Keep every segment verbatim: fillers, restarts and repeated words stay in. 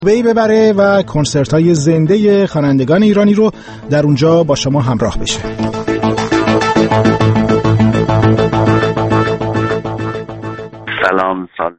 دبی ببره و کنسرت‌های زنده خوانندگان ایرانی رو در اونجا با شما همراه بشه. سلام سال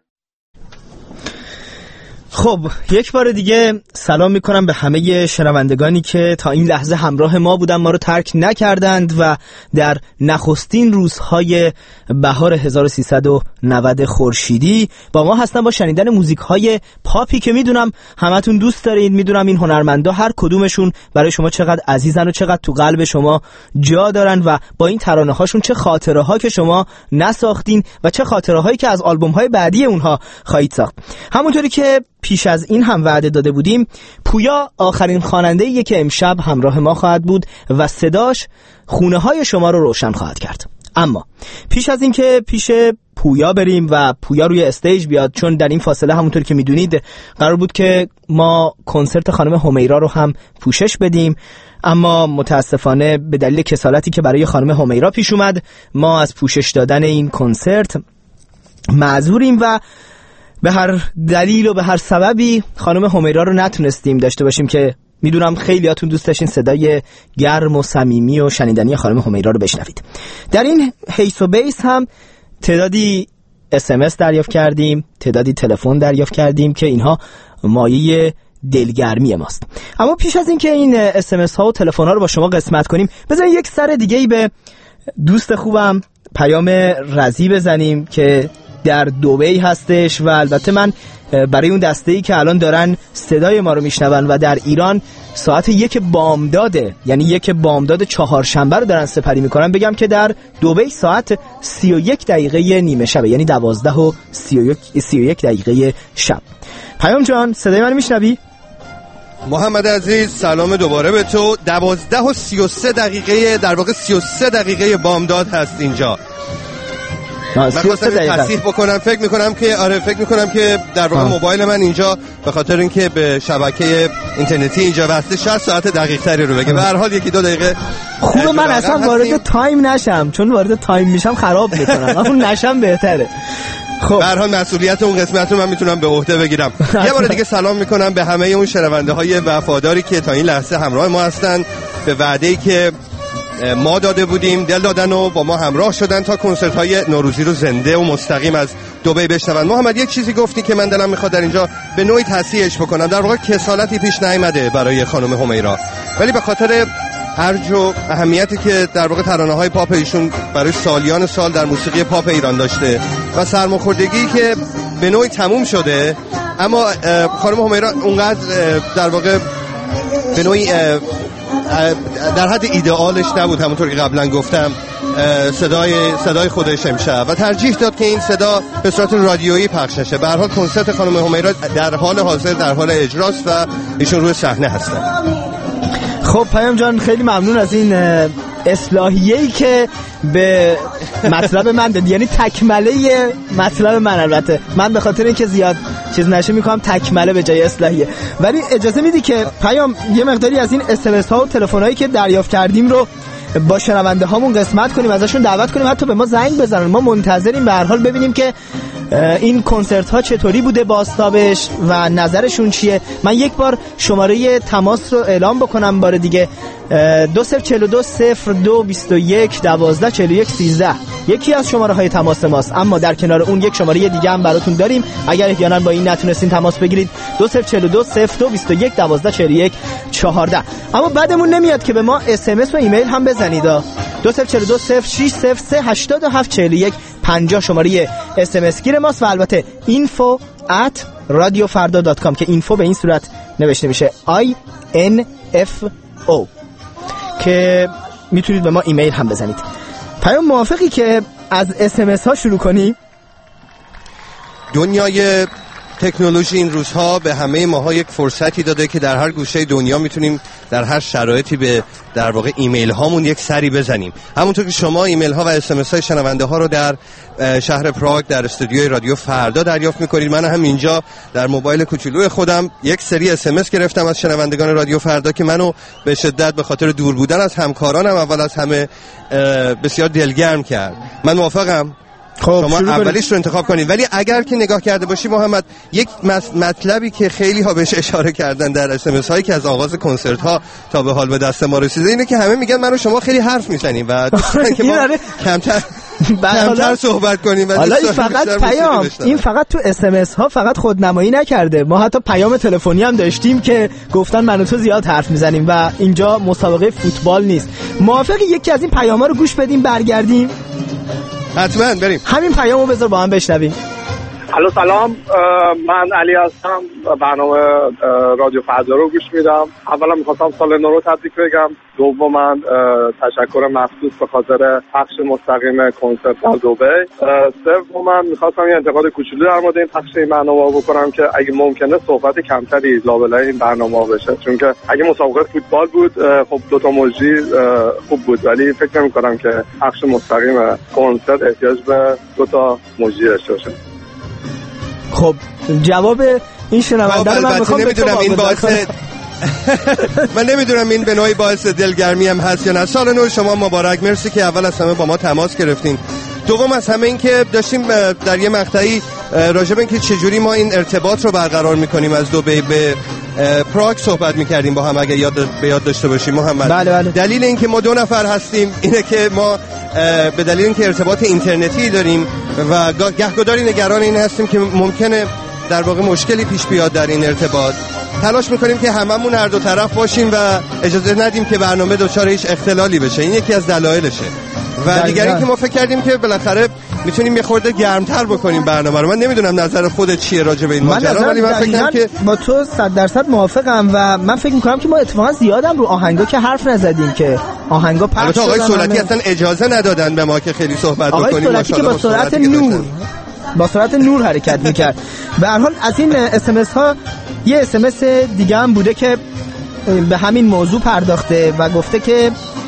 خب یک بار دیگه سلام میکنم به همه شنوندگانی که تا این لحظه همراه ما بودن، ما رو ترک نکردند و در نخستین روزهای بهار هزار و سیصد و نود خورشیدی با ما هستن با شنیدن موزیک های پاپی که میدونم همتون دوست دارید. میدونم این هنرمندا هر کدومشون برای شما چقدر عزیزن و چقدر تو قلب شما جا دارن و با این ترانه هاشون چه خاطره ها که شما نساختین و چه خاطره هایی که از آلبوم های بعدی اونها خواهید ساخت. همونطوری که پیش از این هم وعده داده بودیم، پویا آخرین خواننده‌ایه که امشب همراه ما خواهد بود و صداش خونه های شما رو روشن خواهد کرد. اما پیش از این که پیش پویا بریم و پویا روی استیج بیاد، چون در این فاصله همونطور که میدونید قرار بود که ما کنسرت خانم همیرا رو هم پوشش بدیم، اما متاسفانه به دلیل کسالتی که برای خانم همیرا پیش اومد ما از پوشش دادن این کنسرت معذوریم و به هر دلیل و به هر سببی خانم همیرا رو نتونستیم داشته باشیم که میدونم خیلیاتون دوست داشتین صدای گرم و صمیمی و شنیدنی خانم همیرا رو بشنوید. در این حیث و بیس هم تعدادی اس ام اس دریافت کردیم، تعدادی تلفن دریافت کردیم که اینها مایه دلگرمی ماست. اما پیش از این که این اس ام اس ها و تلفن ها رو با شما قسمت کنیم، بذارید یک سر دیگه ای به دوست خوبم پیام رضی بزنیم که در دبی هستش و البته من برای اون دسته‌ای که الان دارن صدای ما رو میشنون و در ایران ساعت یک بامداده، یعنی یک بامداد چهارشنبه رو دارن سپری میکنن، بگم که در دبی ساعت سی و یک دقیقه نیمه شبه، یعنی دوازده و سی و یک دقیقه شب. پیام جان صدای من میشنوی؟ محمد عزیز سلام دوباره به تو. دوازده و سی و سه دقیقه، در واقع سی و سه دقیقه بامداد هست اینجا. من خواستم تصحیح بکنم، فکر میکنم که آره فکر میکنم که در واقع موبایل من اینجا به خاطر اینکه به شبکه اینترنتی اینجا وصله شصت ساعت دقیق تری رو بگه. به هر حال یکی دو دقیقه خوبه من اصلا وارد تایم نشم، چون وارد تایم میشم خراب میکنم. اون نشم بهتره. خب به هر حال مسئولیت اون قسمت رو من میتونم به عهده بگیرم. یه بار دیگه سلام میکنم به همه اون شنونده های وفاداری که تا این لحظه همراه ما هستن، به وعده‌ای که ما داده بودیم دل دادن و با ما همراه شدن تا کنسرت های نوروزی رو زنده و مستقیم از دبی بشنون. محمد یک چیزی گفتی که من دلم میخواد در اینجا به نوعی تصحیحش بکنم. در واقع کسالتی پیش نیامده برای خانم همیرا، ولی به خاطر ارج و اهمیتی که در واقع ترانه های پاپ ایشون برای سالیان سال در موسیقی پاپ ایران داشته و سرماخوردگی که به نوعی تموم شده، اما خانم همیرا اونقدر در واقع به نوعی در حد ایدئالش نبود، همونطور که قبلا گفتم صدای صدای خودش امشب، و ترجیح داد که این صدا به صورت رادیویی پخش نشه. به هر حال کنسرت خانم همیرا در حال حاضر در حال اجراست و ایشون روی صحنه هستن. خب پیام جان خیلی ممنون از این اصلاحیه‌ای که به مطلب من دادی، یعنی تکمله مطلب من. البته من به خاطر اینکه زیاد چیز نشه میکنم تکمله به جای اصلاحیه، ولی اجازه میدی که پیام یه مقداری از این اس ام اس ها و تلفن هایی که دریافت کردیم رو با شنونده هامون قسمت کنیم، ازشون دعوت کنیم حتی به ما زنگ بزنن. ما منتظریم به هر حال ببینیم که این کنسرت ها چطوری بوده، بازتابش و نظرشون چیه. من یک بار شماره تماس رو اعلام بکنم بار دیگه، دو صفر چهل و دو صفر دو بیست و یک دوازده چهل و یک سیزده یکی از شماره های تماس ماست، اما در کنار اون یک شماره دیگه هم براتون داریم اگر احیانا با این نتونستین تماس بگیرید، دو صفر چهل و دو صفر دو بیست و یک دوازده چهل و یک چهارده. اما بعدمون نمیاد که به ما اس ام اس و ایمیل هم بزنید. دو صفر چهل و دو صفر شش صفر سه هشتاد و هفت چهل و یک پنجاه شماره اس ام اس گیر ماست، و البته info at radiofarda dot com که اینفو به این صورت نوشته میشه آی ان اف او، که میتونید به ما ایمیل هم بزنید. پیام موافقی که از اس ام اس ها شروع کنیم؟ دنیای تکنولوژی این روزها به همه ماها یک فرصتی داده که در هر گوشه دنیا میتونیم در هر شرایطی به در واقع ایمیل هامون یک سری بزنیم. همونطور که شما ایمیل ها و اس ام اس های شنونده ها رو در شهر پراگ در استودیوی رادیو فردا دریافت میکنید، من هم اینجا در موبایل کوچولوی خودم یک سری اس ام اس گرفتم از شنوندگان رادیو فردا که منو به شدت به خاطر دور بودن از همکارانم اول از همه بسیار دلگرم کرد. من موافقم خب شما اولیش رو انتخاب کنید. ولی اگر که نگاه کرده باشی محمد، یک مطلبی که خیلی ها بهش اشاره کردن در اس ام اس هایی که از آغاز کنسرت ها تا به حال به دست ما رسیده اینه که همه میگن من و شما خیلی حرف میزنیم و دوستان که ما کمتر کمتر صحبت کنیم. حالا این فقط پیام، این فقط تو اس ام اس ها فقط خودنمایی نکرده، ما حتی پیام تلفنی هم داشتیم که گفتن من و تو زیاد حرف میزنیم و اینجا مسابقه فوتبال نیست. موافقی یکی از این پیام‌ها رو گوش بدیم برگردیم؟ حتما بریم. همین پیامو بذار با هم بشنویم. الو سلام، من علی هستم، برنامه رادیو فردا رو گوش میدم. اولا میخواستم سال نو رو تبریک بگم. دوما تشکر مخصوص به خاطر پخش مستقیم کنسرت در دبی. سوما میخواستم یه انتقاد کوچولو در مورد این پخش این برنامه بکنم که اگه ممکنه صحبت کمتری لابلای این برنامه بشه، چون که اگه مسابقه فوتبال بود خب دو تا موجی خوب بود، ولی فکر نمی‌کنم که پخش مستقیم کنسرت احتیاج به دو تا موجی داشته باشه. خب جواب این شنونده رو من میخوام نمیدونم این باعث من نمیدونم این به نوعی باعث دلگرمی هم هست یا نه. سال نو شما مبارک. مرسی که اول از همه با ما تماس گرفتین. دوم از همه این که داشتیم در یه مقطعی راجع به اینکه چجوری ما این ارتباط رو برقرار میکنیم از دبی به پراگ صحبت میکردیم با هم، اگه یاد به یاد داشته باشیم محمد. بله بله. دلیل اینکه ما دو نفر هستیم اینه که ما به دلیل اینکه ارتباط اینترنتی داریم و گهگداری نگران این هستیم که ممکنه در واقع مشکلی پیش بیاد در این ارتباط. تلاش میکنیم که هممون هر دو طرف باشیم و اجازه ندیم که برنامه دچار هیچ اختلالی بشه. این یکی از دلایلشه. و دیگه اینکه ما فکر کردیم که بالاخره میتونیم یه خورده گرمتر بکنیم برنامه رو. من نمیدونم نظر خودت چیه راجع به این ماجرا، ولی من فکر کنم که با تو صد درصد موافقم و من فکر میکنم که ما اتفاقا زیادم رو آهنگا که حرف نزدیم که آهنگا پخش شدن. آقای سولتی اصلا اجازه ندادن به ما که خیلی صحبت بکنیم. آقای سولتی که با سرعت نور با سرعت نور حرکت میکرد. به هر حال از این اس ام اس ها یه اس ام اس دیگه هم بوده که به همین موضوع پرداخته و گفته که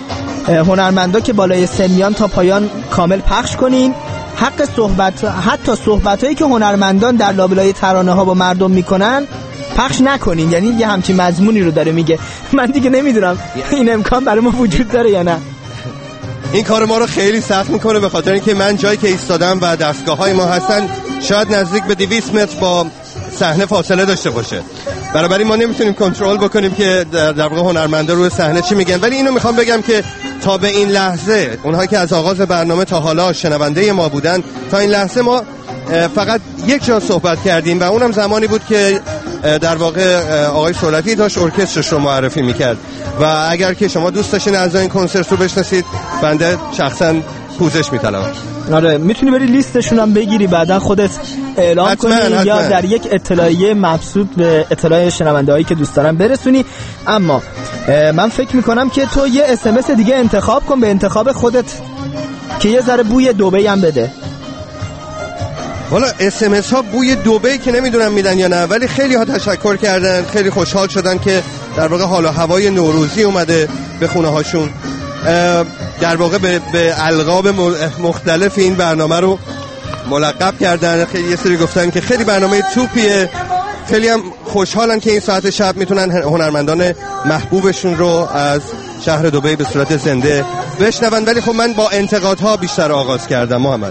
هنرمندا که بالای سن میان تا پایان کامل پخش کنین. حق صحبت، حتی صحبتایی که هنرمندان در لابلای ترانه ها با مردم میکنن پخش نکنین. یعنی یه همچین مضمونی رو داره میگه. من دیگه نمیدونم این امکان برای ما وجود داره یا نه. این کار ما رو خیلی سخت میکنه به خاطر اینکه من جایی که ایستادم و دستگاه‌های ما هستن شاید نزدیک به دویست متر با صحنه فاصله داشته باشه. بنابراین ما نمیتونیم کنترل بکنیم که در واقع هنرمندا روی صحنه چی میگن. ولی اینو میخوام بگم که تا به این لحظه اونهایی که از آغاز برنامه تا حالا شنونده ما بودن، تا این لحظه ما فقط یک جا صحبت کردیم و اونم زمانی بود که در واقع آقای سولتی داشت ارکسترش رو معرفی میکرد و اگر که شما دوست داشتین از این کنسرت رو بشناسید بنده شخصا پوزش میطلبم. آره میتونی بری لیستشون هم بگیری بعدا خودت اعلام حتما، کنی حتما. یا در یک اطلاعیه مبسوط به اطلاع شنونده هایی که دوست دارن برسونی. اما من فکر میکنم که تو یه اس ام اس دیگه انتخاب کن به انتخاب خودت که یه ذره بوی دبی هم بده. والا اس ام اس ها بوی دبی که نمیدونم میدن یا نه، ولی خیلی ها تشکر کردن، خیلی خوشحال شدن که در واقع حال و هوای نوروزی اومده به خونه هاشون. در واقع به, به القاب مختلف این برنامه رو ملقب کردن. خیلی یه سری گفتن که خیلی برنامه توپیه. خیلی هم خوشحالن که این ساعت شب میتونن هنرمندان محبوبشون رو از شهر دبی به صورت زنده بشنون. ولی خب من با انتقادها بیشتر آغاز کردم محمد.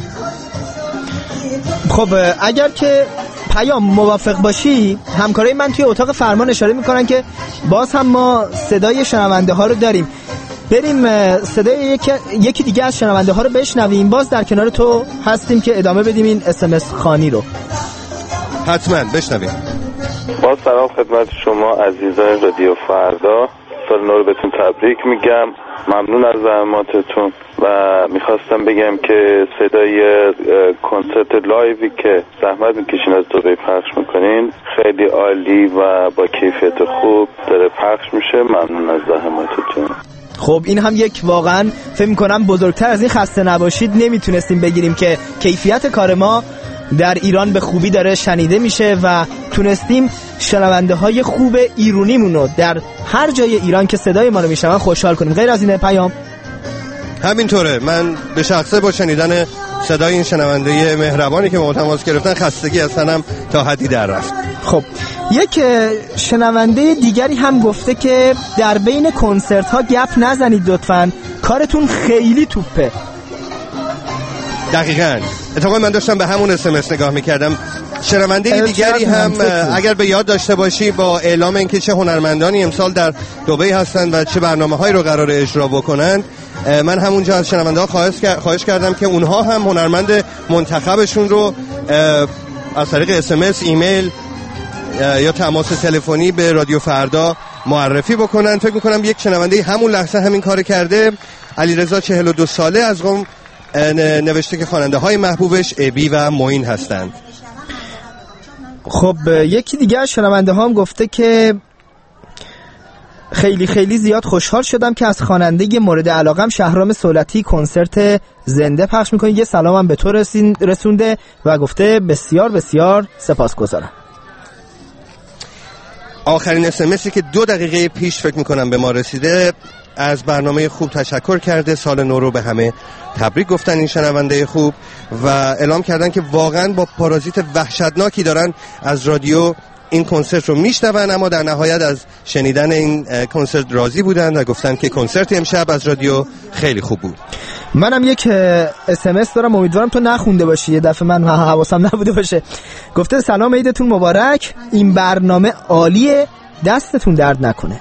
خب اگر که پیام موافق باشی، همکارای من توی اتاق فرمان اشاره میکنن که باز هم ما صدای شنونده ها رو داریم. بریم صدای یکی, یکی دیگه از شنونده ها رو بشنویم. باز در کنار تو هستیم که ادامه بدیم این اس ام اس خانی رو. حتما بشنویم. با سلام خدمت شما عزیزان رادیو فردا. سال نو رو بهتون تبریک میگم. ممنون از زحماتتون و میخواستم بگم که صدای کنسرت لایوی که زحمت میکشین از دبی پخش میکنین خیلی عالی و با کیفیت خوب داره پخش میشه. ممنون از زحماتتون. خب این هم یک واقعا فکر میکنم بزرگتر از این خسته نباشید نمیتونستیم بگیریم که کیفیت کار ما در ایران به خوبی داره شنیده میشه و تونستیم شنونده های خوب ایرونیمونو در هر جای ایران که صدای ما رو میشنون خوشحال کنیم. غیر از این پیام همینطوره. من به شخصه با شنیدن صدای این شنونده مهربانی که با تماس گرفتن خستگی از تنم تا حدی در رفت. خب یک شنونده دیگری هم گفته که در بین کنسرت ها گپ نزنید لطفاً، کارتون خیلی توپه. دقیقاً. اتفاقا من داشتم به همون اس ام اس نگاه میکردم. شنونده دیگری هم اگر به یاد داشته باشی با اعلام اینکه چه هنرمندانی امسال در دبی هستند و چه برنامه‌هایی رو قرار اجرا بکنند، من همونجا از شنونده‌ها خواهش کردم که اونها هم هنرمند منتخبشون رو از طریق اس ام اس، ایمیل یا تماس تلفنی به رادیو فردا معرفی بکنن. فکر میکنم یک شنونده همون لحظه همین کار کرده. علیرضا چهل و دو ساله از قم نوشته که خواننده های محبوبش ابی و معین هستند. خب یکی دیگه از شنونده ها هم گفته که خیلی خیلی زیاد خوشحال شدم که از خواننده مورد علاقم شهرام سولتی کنسرت زنده پخش میکنی. یه سلامم به تو رسونده و گفته بسیار بسیار سپاسگزارم. آخرین اس ام اسی که دو دقیقه پیش فکر میکنم به ما رسیده، از برنامه خوب تشکر کرده، سال نو رو به همه تبریک گفتن این شنونده خوب و اعلام کردن که واقعا با پارازیت وحشتناکی دارن از رادیو این کنسرت رو میشنون، اما در نهایت از شنیدن این کنسرت راضی بودن و گفتن که کنسرت امشب از رادیو خیلی خوب بود. منم یک اس ام اس دارم، امیدوارم تو نخونده باشی، یه دفعه من حواسم نبوده باشه. گفته سلام، عیدتون مبارک، این برنامه عالیه، دستتون درد نکنه.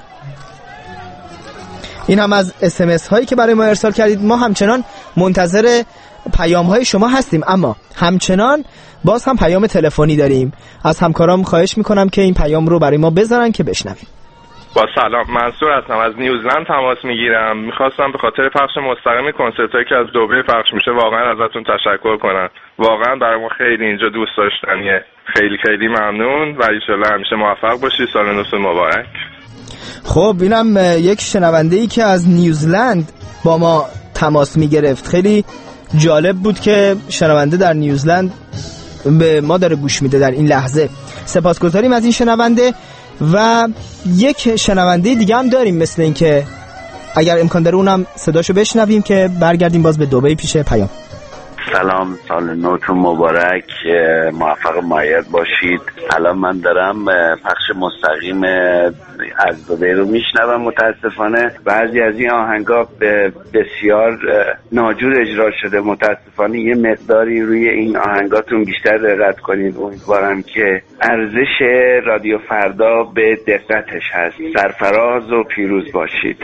این هم از اس ام اس هایی که برای ما ارسال کردید. ما همچنان منتظر پیام های شما هستیم، اما همچنان باز هم پیام تلفنی داریم. از همکارام خواهش میکنم که این پیام رو برای ما بذارن که بشنویم. با سلام، منصور هستم، از نیوزلند تماس میگیرم. میخواستم به خاطر پخش مستقیم کنسرتایی که از دبی پخش میشه واقعا ازتون تشکر کنم. واقعا برای ما خیلی اینجا دوست داشتنیه. خیلی خیلی ممنون و ان شاءالله همیشه موفق باشی. سال نو مبارک. خب اینم یک شنونده ای که از نیوزلند با ما تماس میگرفت. خیلی جالب بود که شنونده در نیوزلند به ما داره گوش میده در این لحظه. سپاسگزاریم از این شنونده. و یک شنونده دیگه هم داریم مثل این که اگر امکان داره اونم صداشو بشنویم که برگردیم باز به دبی پیش پیام. سلام، سال نوتون مبارک، موفق مایت باشید. الان من دارم پخش مستقیم از دبی رو میشنوم. متاسفانه بعضی از این آهنگا بسیار ناجور اجرا شده. متاسفانه یه مقداری روی این آهنگاتون بیشتر دقت کنید. امیدوارم که ارزش رادیو فردا به دقتش هست. سرفراز و پیروز باشید.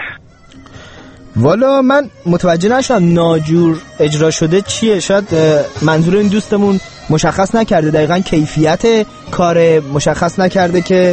والا من متوجه نشدم ناجور اجرا شده چیه. شاید منظور این دوستمون مشخص نکرده دقیقاً کیفیت کار، مشخص نکرده که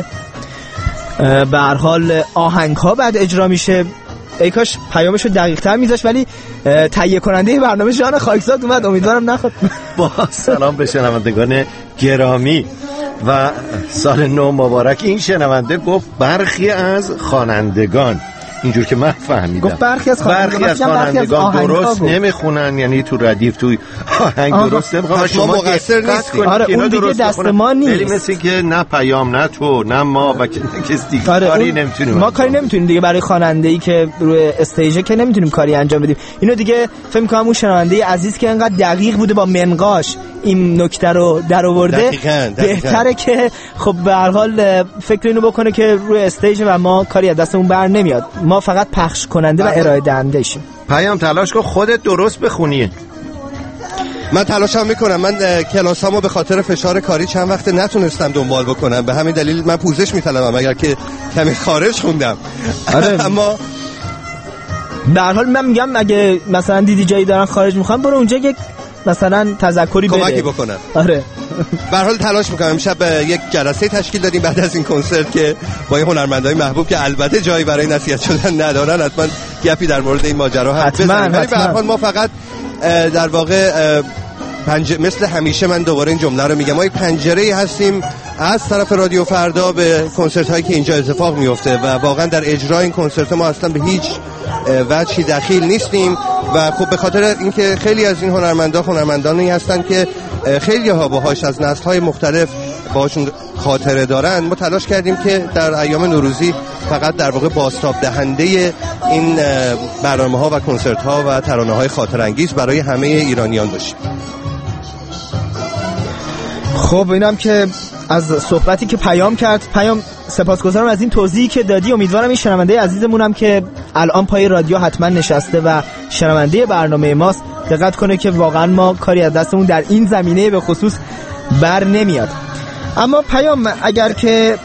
به هر حال آهنگ ها بعد اجرا میشه. ای کاش پیامشو دقیق تر میذاشت. ولی تهیه کننده برنامه جان خاکزاد اومد، امیدوارم نخواد. با سلام به شنوندگان گرامی و سال نو مبارک. این شنونده گفت برخی از خوانندگان، اینجور که من فهمیدم، گفت برخی از خوانندگان, برخی از خوانندگان درست نمیخونن، یعنی تو ردیف توی آهنگ آه. درست نمیخونن. شما مقصر نیستید. آره اون دیگه دست ما نیست. ولی مثل که نه پیام، نه تو، نه ما و کس دیگه آره کاری نمیتونیم. ما کاری نمیتونیم دیگه برای خواننده‌ای که روی استیج که نمیتونیم کاری انجام بدیم. اینو دیگه فکر می‌کنم اون شنونده عزیز که انقدر دقیق بوده با منقاش این نکته رو در آورده، بهتره که خب به هر حال فکر اینو بکنه که روی استیج و ما کاری از دستمون بر نمیاد. ما فقط پخش کننده و ارائه دهنده شیم. پیام تلاش کن خودت درست بخونی. من تلاشم میکنم. من کلاسامو به خاطر فشار کاری چند وقت نتونستم دنبال بکنم، به همین دلیل من پوزش میطلبم اگر که کمی خارج خوندم. آره. اما به هر حال من میگم اگه مثلا دیدی جایی دارن خارج میخوام برو اونجا یک مثلا تذکری بده، کمکی بکنم. آره به هر حال تلاش میکنم. امشب یک جلسه تشکیل دادیم بعد از این کنسرت که با این هنرمندای محبوب که البته جایی برای نصیحت شدن ندارن حتما گپی در مورد این ماجرا هم بزنیم. ولی به هر حال ما فقط در واقع پنج... مثل همیشه من دوباره این جمله رو میگم، ما یک پنجره‌ای هستیم از طرف رادیو فردا به کنسرت هایی که اینجا اتفاق میفته و واقعا در اجرای این کنسرت ما اصلا به هیچ وجهی دخیل نیستیم. و خب به خاطر اینکه خیلی از این هنرمندا هنرمندانی هستن که خیلی ها باهاش از نسل‌های مختلف باهاشون خاطره دارن، ما تلاش کردیم که در ایام نوروزی فقط در واقع بازتاب دهنده این برنامه‌ها و کنسرت‌ها و ترانه‌های خاطرانگیز برای همه ایرانیان باشیم. خب اینم که از صحبتی که پیام کرد. پیام سپاسگزارم از این توضیحی که دادی. امیدوارم این شنونده عزیزمونم که الان پای رادیو حتما نشسته و شنونده برنامه ماست دقت کنه که واقعا ما کاری از دستمون در این زمینه به خصوص بر نمیاد. اما پیام اگر که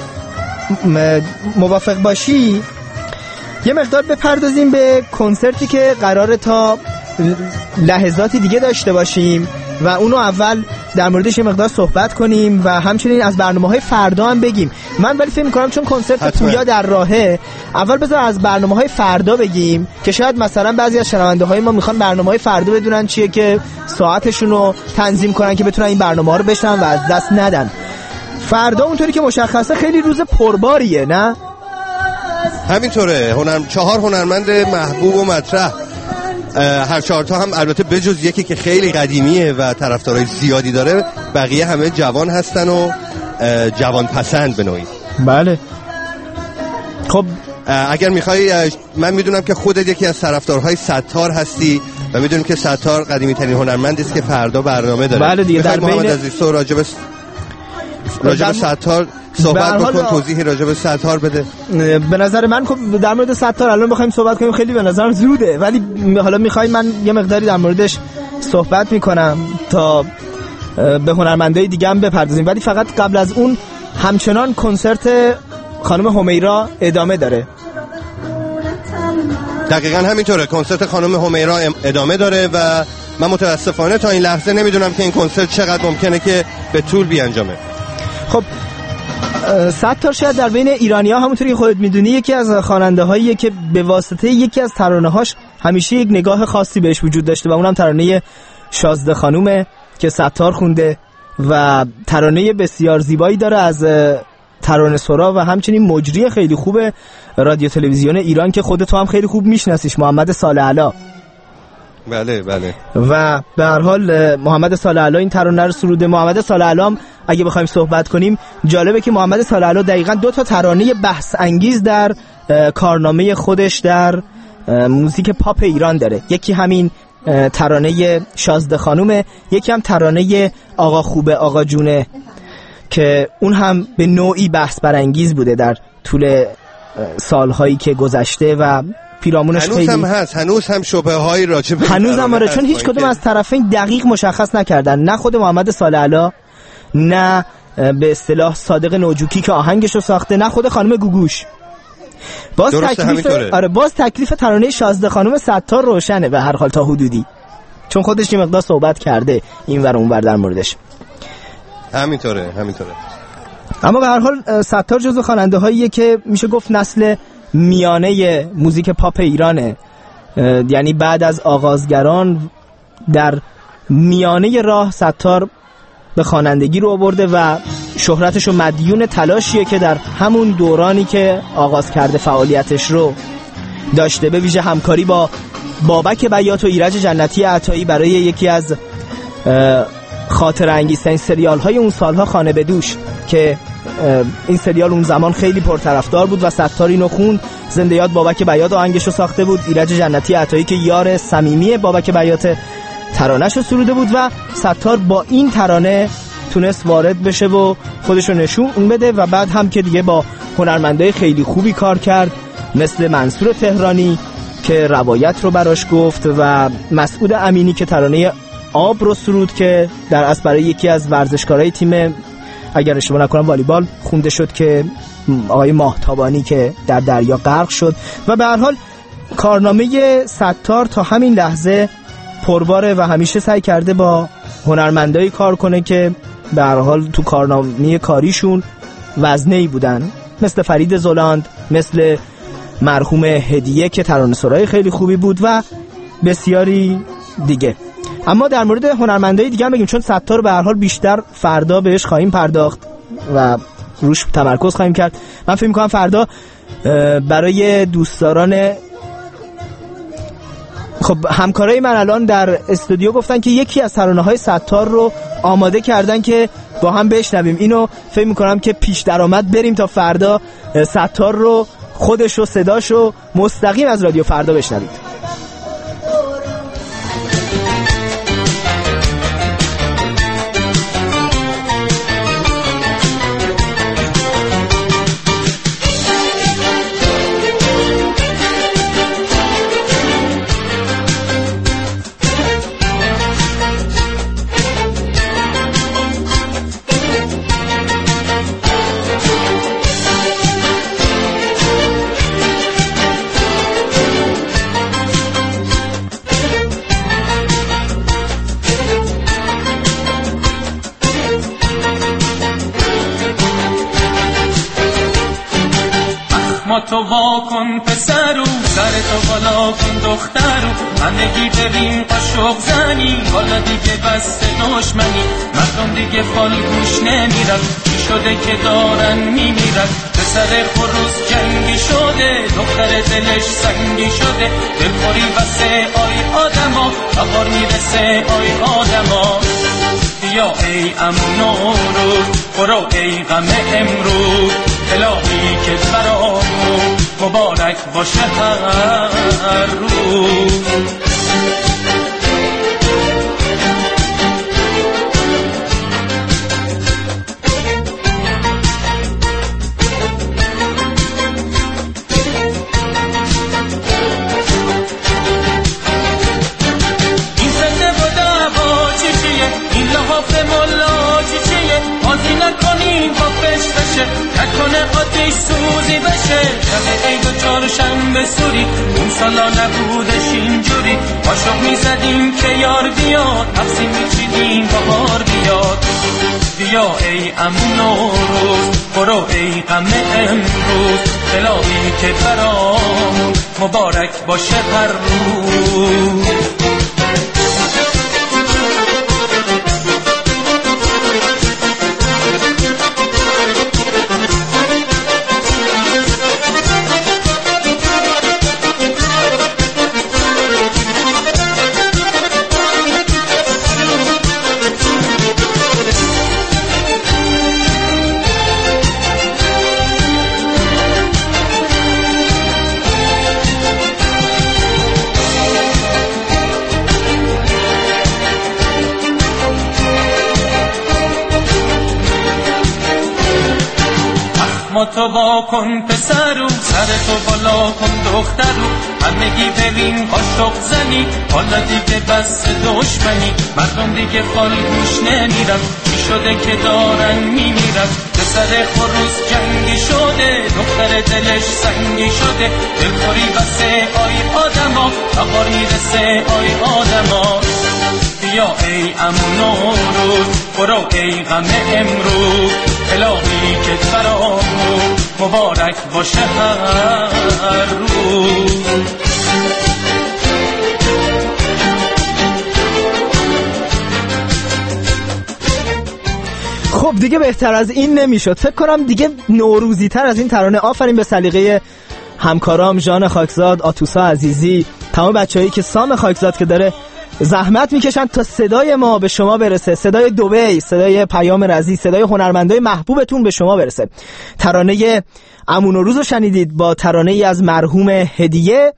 موافق باشی یه مقدار بپردازیم به کنسرتی که قراره تا لحظاتی دیگه داشته باشیم و اونو اول در موردش یه مقدار صحبت کنیم و همچنین از برنامه‌های فردا هم بگیم. من ولی فکر می‌کنم چون کنسرت پویا در راهه، اول بذار از برنامه‌های فردا بگیم که شاید مثلا بعضی از شنونده‌های ما میخوان برنامه‌های فردا بدونن چیه که ساعتشون رو تنظیم کنن که بتونن این برنامه‌ها رو بشنون و از دست ندن. فردا اونطوری که مشخصه خیلی روز پرباریه، نه؟ همینطوره. هنر چهار هنرمند محبوب و مطرح، هر چهار تا هم البته بجز یکی که خیلی قدیمیه و طرفدارای زیادی داره، بقیه همه جوان هستن و جوان پسند به نوعی. بله. خب اگر میخوای، من میدونم که خودت یکی از طرفدارهای ستار هستی و میدونم که ستار قدیمی ترین هنرمندی است که فردا برنامه داره. بله دیگه. در محمد عزیزو راجب راجب ستار صحبت بکن، توضیحی راجب ستار بده. به نظر من خب در مورد ستار الان بخوایم صحبت کنیم خیلی به نظرم زوده، ولی حالا میخوای من یه مقداری در موردش صحبت میکنم تا به هنرمندای دیگه هم بپردازیم. ولی فقط قبل از اون همچنان کنسرت خانم همیرا ادامه داره. دقیقاً همینطوره، کنسرت خانم همیرا ادامه داره و من متاسفانه تا این لحظه نمیدونم که این کنسرت چقدر ممکنه که به طول بیانجامه. خب ستار شاید در بین ایرانی‌ها همونطوری که خودت میدونی یکی از خواننده‌هاییه که به واسطه یکی از ترانه‌هاش همیشه یک نگاه خاصی بهش وجود داشته و اونم ترانه شازده خانومه که ستار خونده و ترانه بسیار زیبایی داره از ترانه سرا و همچنین مجری خیلی خوب رادیو تلویزیون ایران که خودت تو هم خیلی خوب میشناسیش، محمد صالح‌علا. بله بله. و به هر حال محمد صالح‌علا این ترانه رو سروده. محمد صالح‌علا اگه بخوایم صحبت کنیم، جالبه که محمد صالح‌علا دقیقاً دو تا ترانه بحث انگیز در کارنامه خودش در موزیک پاپ ایران داره. یکی همین ترانه شازده خانومه، یکی هم ترانه آقا خوبه آقا جونه که اون هم به نوعی بحث برانگیز بوده در طول سالهایی که گذشته و پیرامونش هنوز خیلی هم هست، هنوز هم شبهه هایی راجع به هنوز هم آره، چون هیچ کدوم از طرفین دقیق مشخص نکردن، نه خود محمد صالح‌علا، نه به اصطلاح صادق نوجوکی که آهنگشو ساخته، نه خود خانم گوگوش. باز تکلیف آره باز تکلیف ترانه شازده خانم ستار روشنه به هر حال تا حدودی، چون خودش یه مقدار صحبت کرده این ور اون ور در موردش. همینطوره همینطوره. اما به هر حال ستار جزو خواننده هاییه که میشه گفت نسل میانه موزیک پاپ ایرانه، یعنی بعد از آغازگران در میانه راه ستار به خوانندگی رو آورده و شهرتش رو مدیون تلاشیه که در همون دورانی که آغاز کرده فعالیتش رو داشته، به ویژه همکاری با بابک بیات و ایرج جنتی عطایی برای یکی از خاطر انگیزترین سریال های اون سالها خانه به دوش که این سریال اون زمان خیلی پرطرفدار بود و ستار اینو خوند. زنده یاد بابک بیات آهنگشو ساخته بود، ایرج جنتی عطایی که یار صمیمی بابک بیات ترانه‌شو سروده بود و ستار با این ترانه تونست وارد بشه و خودشو نشون بده و بعد هم که دیگه با هنرمندای خیلی خوبی کار کرد مثل منصور تهرانی که روایت رو براش گفت و مسعود امینی که ترانه آب رو سرود که در اصل برای یکی از ورزشکارای تیم اگر اشتباه نکنم والیبال خونده شد که آقای ماهتابانی که در دریا غرق شد. و به هر حال کارنامه ستار تا همین لحظه پرباره و همیشه سعی کرده با هنرمندایی کار کنه که به هر حال تو کارنامه کاریشون وزنه‌ای بودن، مثل فرید زلاند، مثل مرحوم هدیه که ترانه‌سرای خیلی خوبی بود و بسیاری دیگه. اما در مورد هنرمندای دیگه هم بگیم، چون ستار به هر حال بیشتر فردا بهش خواهیم پرداخت و روش تمرکز خواهیم کرد. من فکر می‌کنم فردا برای دوستداران خب همکارای من الان در استودیو گفتن که یکی از ترانه‌های ستار رو آماده کردن که با هم بشنویم. اینو فکر می‌کنم که پیش درآمد بریم تا فردا ستار رو خودش و صداش رو مستقیم از رادیو فردا بشنوید. اما تو واکن پسرو، سر تو بالا کن دخترو، همگی ببین قاشق زنی، حالا دیگه بس دشمنی، مردم دیگه فال گوش نمیرن، چی شده که دارن میمیرن، پسر خروس جنگی شده، دختر دلش سنگی شده، دلخوری بسه آی آدما، بهار میرسه آی آدما. بیا ای امون روز، برو ای غم امروز، الهی که برامون مبارک باشه هر روز. نکنه آتیش سوزی بشه، شب عید و چهارشنبه سوری، اون سالا نبودش اینجوری، قاشق میزدیم که یار بیاد، حبسی میچیدیم بهار بیاد. بیا ای امون و روز، برو ای غم امروز، الهی که برامون مبارک باشه هر روز. اما تو با کن پسرو، سر تو بالا کن دخترو، همگی ببین قاشق زنی، حالا دیگه بس دشمنی، مردم دیگه فال گوش نمیرن، چی شده که دارن میمیرن، پسر خروس جنگی شده، دختر دلش سنگی شده، دلخوری بسه آی آدما، بهار میرسه آی آدما. بیا ای امون روز، برو ای غم امروز، الهی که برامون مبارک باشه هر روز. خب دیگه بهتر از این نمیشد، فکر کنم دیگه نوروزی تر از این ترانه. آفرین به سلیقه همکارام ژان خاکزاد، آتوسا عزیزی، تمام بچه‌هایی که سام خاکزاد که داره زحمت میکشن تا صدای ما به شما برسه، صدای دبی، صدای پیام رضی، صدای هنرمندای محبوبتون به شما برسه. ترانه امون و روز رو شنیدید با ترانه ای از مرحوم هدیه،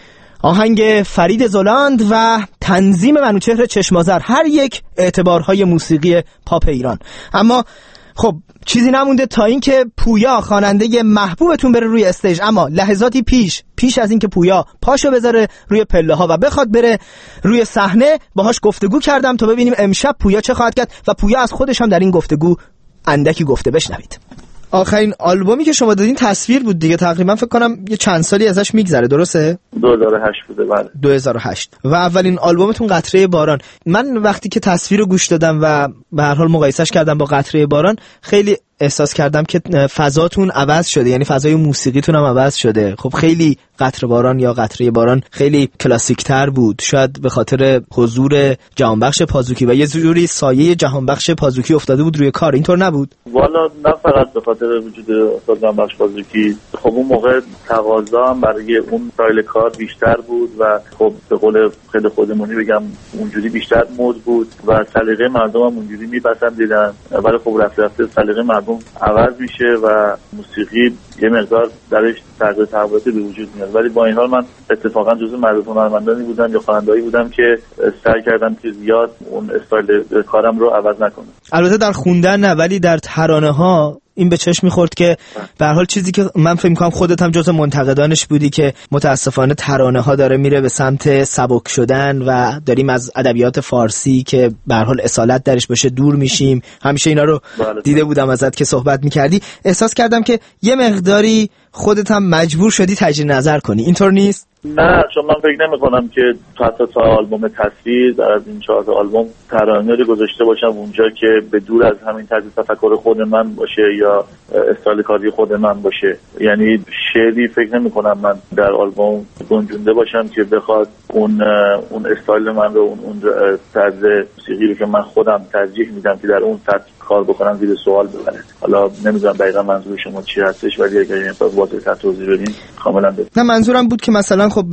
آهنگ فرید زلاند و تنظیم منوچهر چشمازر، هر یک اعتبارهای موسیقی پاپ ایران. اما خب چیزی نمونده تا اینکه پویا خواننده محبوبتون بره روی استیج، اما لحظاتی پیش پیش از اینکه پویا پاشو بذاره روی پله ها و بخواد بره روی صحنه، باهاش گفتگو کردم تا ببینیم امشب پویا چه خواهد کرد و پویا از خودش هم در این گفتگو اندکی گفته. بشنوید. آخرین آلبومی که شما دادین تصویر بود دیگه، تقریبا فکر کنم یه چند سالی ازش میگذره، درسته؟ دو هزار و هشت بوده. بله دو هزار و هشت. و اولین آلبومتون قطره باران. من وقتی که تصویر رو گوش دادم و به هر حال مقایسهش کردم با قطره باران، خیلی احساس کردم که فضاتون عوض شده، یعنی فضای موسیقیتون هم عوض شده. خب خیلی قطره باران یا قطره باران خیلی کلاسیک‌تر بود، شاید به خاطر حضور جهانبخش پازوکی و یه جوری سایه جهانبخش پازوکی افتاده بود روی کار، اینطور نبود؟ والا نه فقط به خاطر وجود استاد جهانبخش پازوکی، خب اون موقع تقاضا هم برای اون استایل کار بیشتر بود و خب به قول خیلی خودمونی بگم اونجوری بیشتر مود بود و سلیقه مردم هم اونجوری میپسندیدن، ولی خب رفته رفته سلیقه مردم عوض میشه و موسیقی یه مقدار درش تغییر تحولاتی به وجود میاد. ولی با این حال من اتفاقا جزو معروف هنرمندانی بودم یا خواننده‌ای بودم که سعی کردم که زیاد اون استایل کارم رو عوض نکنم. البته در خوندن نه، ولی در ترانه ها این به چشم می‌خورد که به هر حال چیزی که من فکر می‌کنم خودت هم جزو منتقدانش بودی که متاسفانه ترانه ها داره میره به سمت سبک شدن و داریم از ادبیات فارسی که به هر حال اصالت درش باشه دور میشیم. همیشه اینا رو دیده بودم ازت که صحبت می‌کردی، احساس کردم که یه مقداری خودت هم مجبور شدی تجدید نظر کنی، اینطور نیست؟ نه، چون من فکر نمی کنم که حتی تا آلبوم تصویر در از این چهار آلبوم ترانه رو گذاشته باشم اونجا که به دور از همین طرز تفکر خود من باشه یا استایل کاری خود من باشه. یعنی شعری فکر نمی کنم من در آلبوم گنجونده باشم که بخواد اون اون استایل من رو، اون اون طرز موسیقی رو که من خودم ترجیح میدم که در اون سطح کار بکنم زیر سوال ببره. حالا نمیدونم دقیقاً منظور شما چی هستش، ولی اگر این طور واضح توضیح بدین کاملا بده. نه، منظورم بود که مثلا خب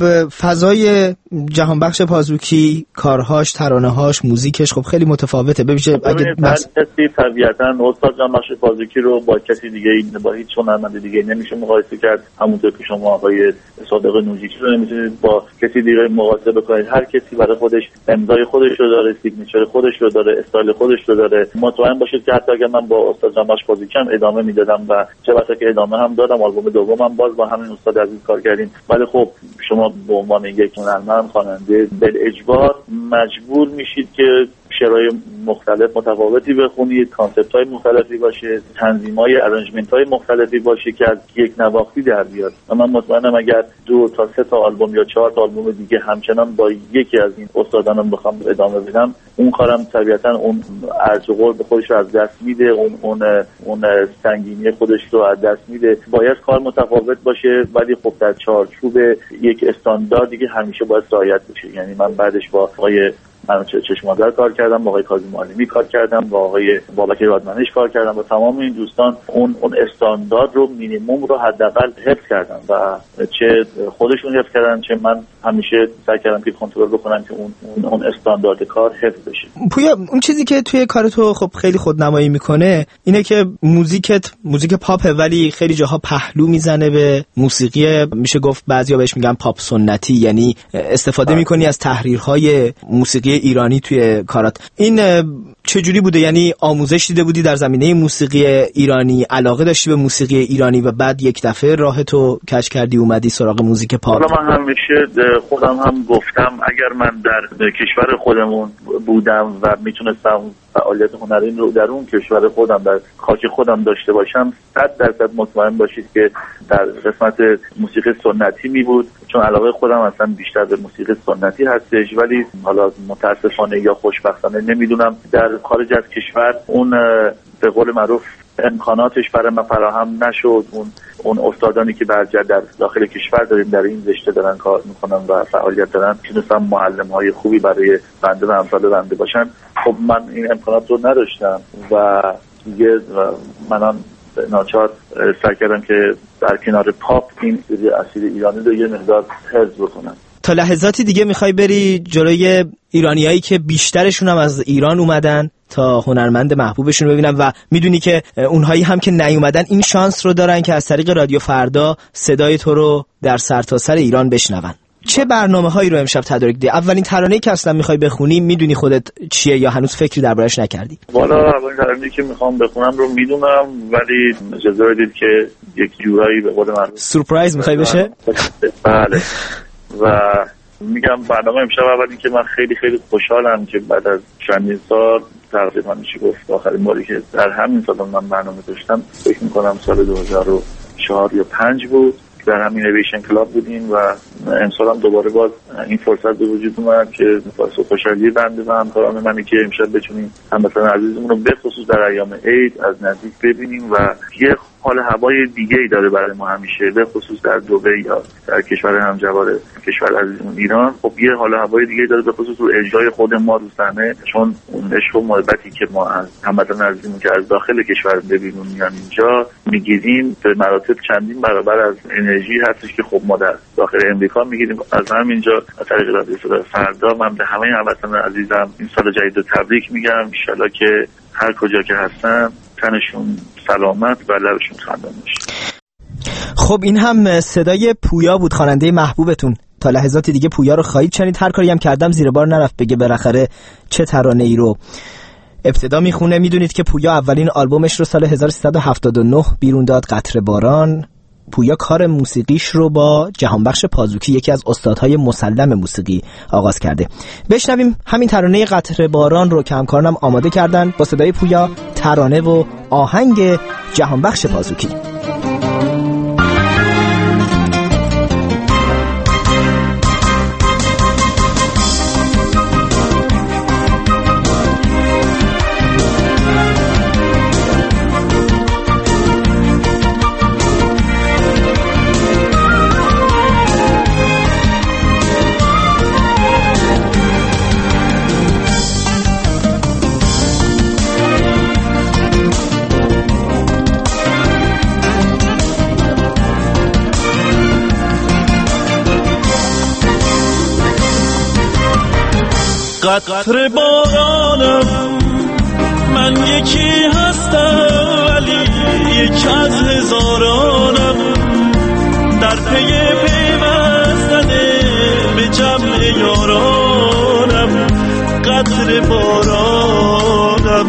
فضای جهان بخش پازوکی، کارهاش، ترانه‌هاش، موزیکش خب خیلی متفاوته. ببینید اگه بس... کسی طبیعتاً استاد جهان بخش پازوکی رو با کسی دیگه با هیچ هنرمند دیگه نمیشه مقایسه کرد. همونطور که شما آقای صادق نوجیکی رو نمیتونید با کسی دیگه مقایسه بکنید. هر کسی برای خودش امضای خودش رو داره، سیگنیچر خودش رو داره، استایل خودش رو داره. مطمئن باشید که حتی اگر من با استاد جهان بخش پازوکی هم ادامه میدادم و چه بسا که ادامه هم دادم، آلبوم دومم باز با همین استاد عزیز کار کردیم، ولی خب شما به عنوان یک هنرمند خواننده بل اجبار مجبور میشید که شعرهای مختلف متفاوتی بخونید، کانسپت های مختلفی باشه، تنظیم های ارنجمنت های مختلفی باشه که از یک نواختی در بیاد. و من مطمئنم اگر دو تا سه تا آلبوم یا چهار تا آلبوم دیگه همچنان با یکی از این استادانم بخوام ادامه بدم، اون کارم طبیعتا اون ارج و قرب خودش رو از دست میده، اون اون اون سنگینی خودش رو از دست میده. باید کار متفاوت باشه، ولی خب در چارچوب یک استانداردی که همیشه باید رعایت بشه. یعنی من بعدش با آقای من چشمادر کار کردم، با آقای کاظم معلمی کار کردم، با آقای بابک رادمنش کار کردم، با تمام این دوستان اون اون استاندارد رو مینیمم رو حداقل حفظ کردن و چه خودشون حفظ کردن چه من همیشه سعی کردم که کنترل بکنم که اون اون, اون استاندارد کار حفظ بشه. پویا، اون چیزی که توی کار تو خب خیلی خودنمایی میکنه اینه که موزیکت موزیک پاپه، ولی خیلی جاها پهلو میزنه به موسیقی، میشه گفت بعضیا بهش میگن پاپ سنتی، یعنی استفاده میکنی از تحریرهای موسیقی ایرانی توی کارات. این چجوری بوده؟ یعنی آموزش دیده بودی در زمینه موسیقی ایرانی، علاقه داشتی به موسیقی ایرانی و بعد یک دفعه راه تو کج کردی اومدی سراغ موزیک پاپ؟ من همیشه خودم هم گفتم اگر من در کشور خودمون بودم و میتونستم فعالیت هنری رو در اون کشور خودم در خاک خودم داشته باشم، صد درصد مطمئن باشید که در قسمت موسیقی سنتی می بود، چون علاقه خودم اصلا بیشتر به موسیقی سنتی هستش. ولی حالا متاسفانه یا خوشبختانه نمیدونم در خارج از کشور اون به قول معروف امکاناتش برای من فراهم نشد. اون اون استادانی که برجر در داخل کشور داریم در این رشته دارن کار میکنن و فعالیت دارن، تونستن معلم‌های خوبی برای بنده و امثال بنده باشن. خب من این امکانات رو نداشتم و دیگه منم ناچار سعی کردم که در کنار پاپ این سری اصیل ایرانی رو یه مقدار حفظ بکنم. تا لحظاتی دیگه میخوای بری جلوی ایرانیایی که بیشترشون هم از ایران اومدن تا هنرمند محبوبشون رو ببینن و میدونی که اونهایی هم که نیومدن این شانس رو دارن که از طریق رادیو فردا صدای تو رو در سرتاسر ایران بشنون. چه برنامه‌هایی رو امشب تدارک دی؟ اولین ترانه‌ای که اصلا میخوای بخونی میدونی خودت چیه یا هنوز فکری دربارش نکردی؟ والا اولین ترانه‌ای که میخوام بخونم رو میدونم، ولی اجازه بدید که یک جورایی به قول معروف سورپرایز میخوای بشه؟ بله. و میگم برنامه امشب اولی که من خیلی خیلی خوشحالم که بعد از چندین سال تقریبا میشه گفت آخرین باری که در همین سال من برنامه داشتم فکر میکنم سال دو هزار و چهار یا پنج بود، در همین نویشن کلاب بودیم و امسال هم دوباره باز این فرصت به وجود اومد که واسه خوشحالی بنده و همکاران منی که امشب بتونیم هموطن عزیزمون رو به خصوص در ایام عید از نزدیک ببینیم و یه حال هوای دیگه‌ای داره برای ما همیشه، به خصوص در دبی یا در کشور همجوار کشور عزیزمون ایران. خب یه حال هوای دیگه‌ای داره به خصوص رو اجرای خود ما رو صحنه، چون اون عشق و محبتی که ما از هموطن عزیزمون که از داخل کشور ببینیم میان اینجا میگیریم به مراتب چندین برابر از انرژی هستش که خب ما در داخل امریکا میگیریم. از همینجا از طریق رادیو فردا من به همه هموطنان عزیزم این سال جدید رو تبریک میگم. ان شاءالله که هر کجا که هستن تنشون سلامت و لبشون خندان باشه. خب این هم صدای پویا بود، خواننده محبوبتون. تا لحظات دیگه پویا رو خواهید شنید. هر کاری هم کردم زیر بار نرفت بگه بالاخره چه ترانه ای رو ابتدا میخونه. میدونید که پویا اولین آلبومش رو سال هزار و سیصد و هفتاد و نه بیرون داد، قطره باران. پویا کار موسیقیش رو با جهانبخش پازوکی، یکی از استادهای مسلم موسیقی، آغاز کرده. بشنویم همین ترانه قطره باران رو که همکارانم آماده کردن با صدای پویا، ترانه و آهنگ جهانبخش پازوکی. قطره بارانم، من یکی هستم ولی یک از هزارانم، در پی پیوستن به جمع یارانم، قطره بارانم،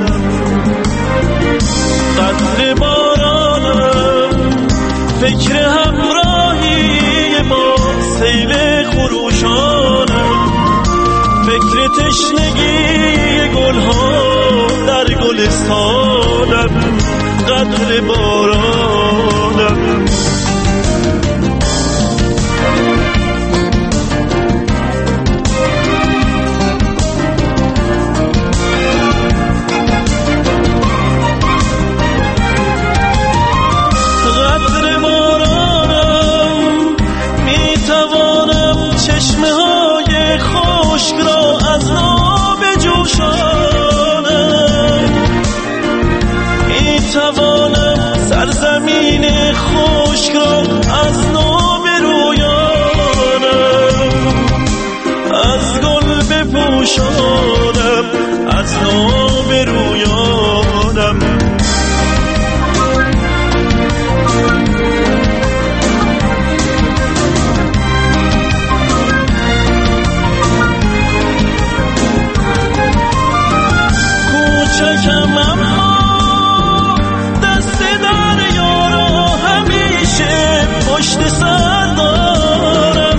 قطره بارانم، فکر همراهی با سیل خروشانم، فکر تشنگی گلها در گلستانم، قطره بارانم. سرزمین خشک را از نو برویانم، از گل بپوشانم، از نو برویانم. کوچکم اما پشت سر دارم،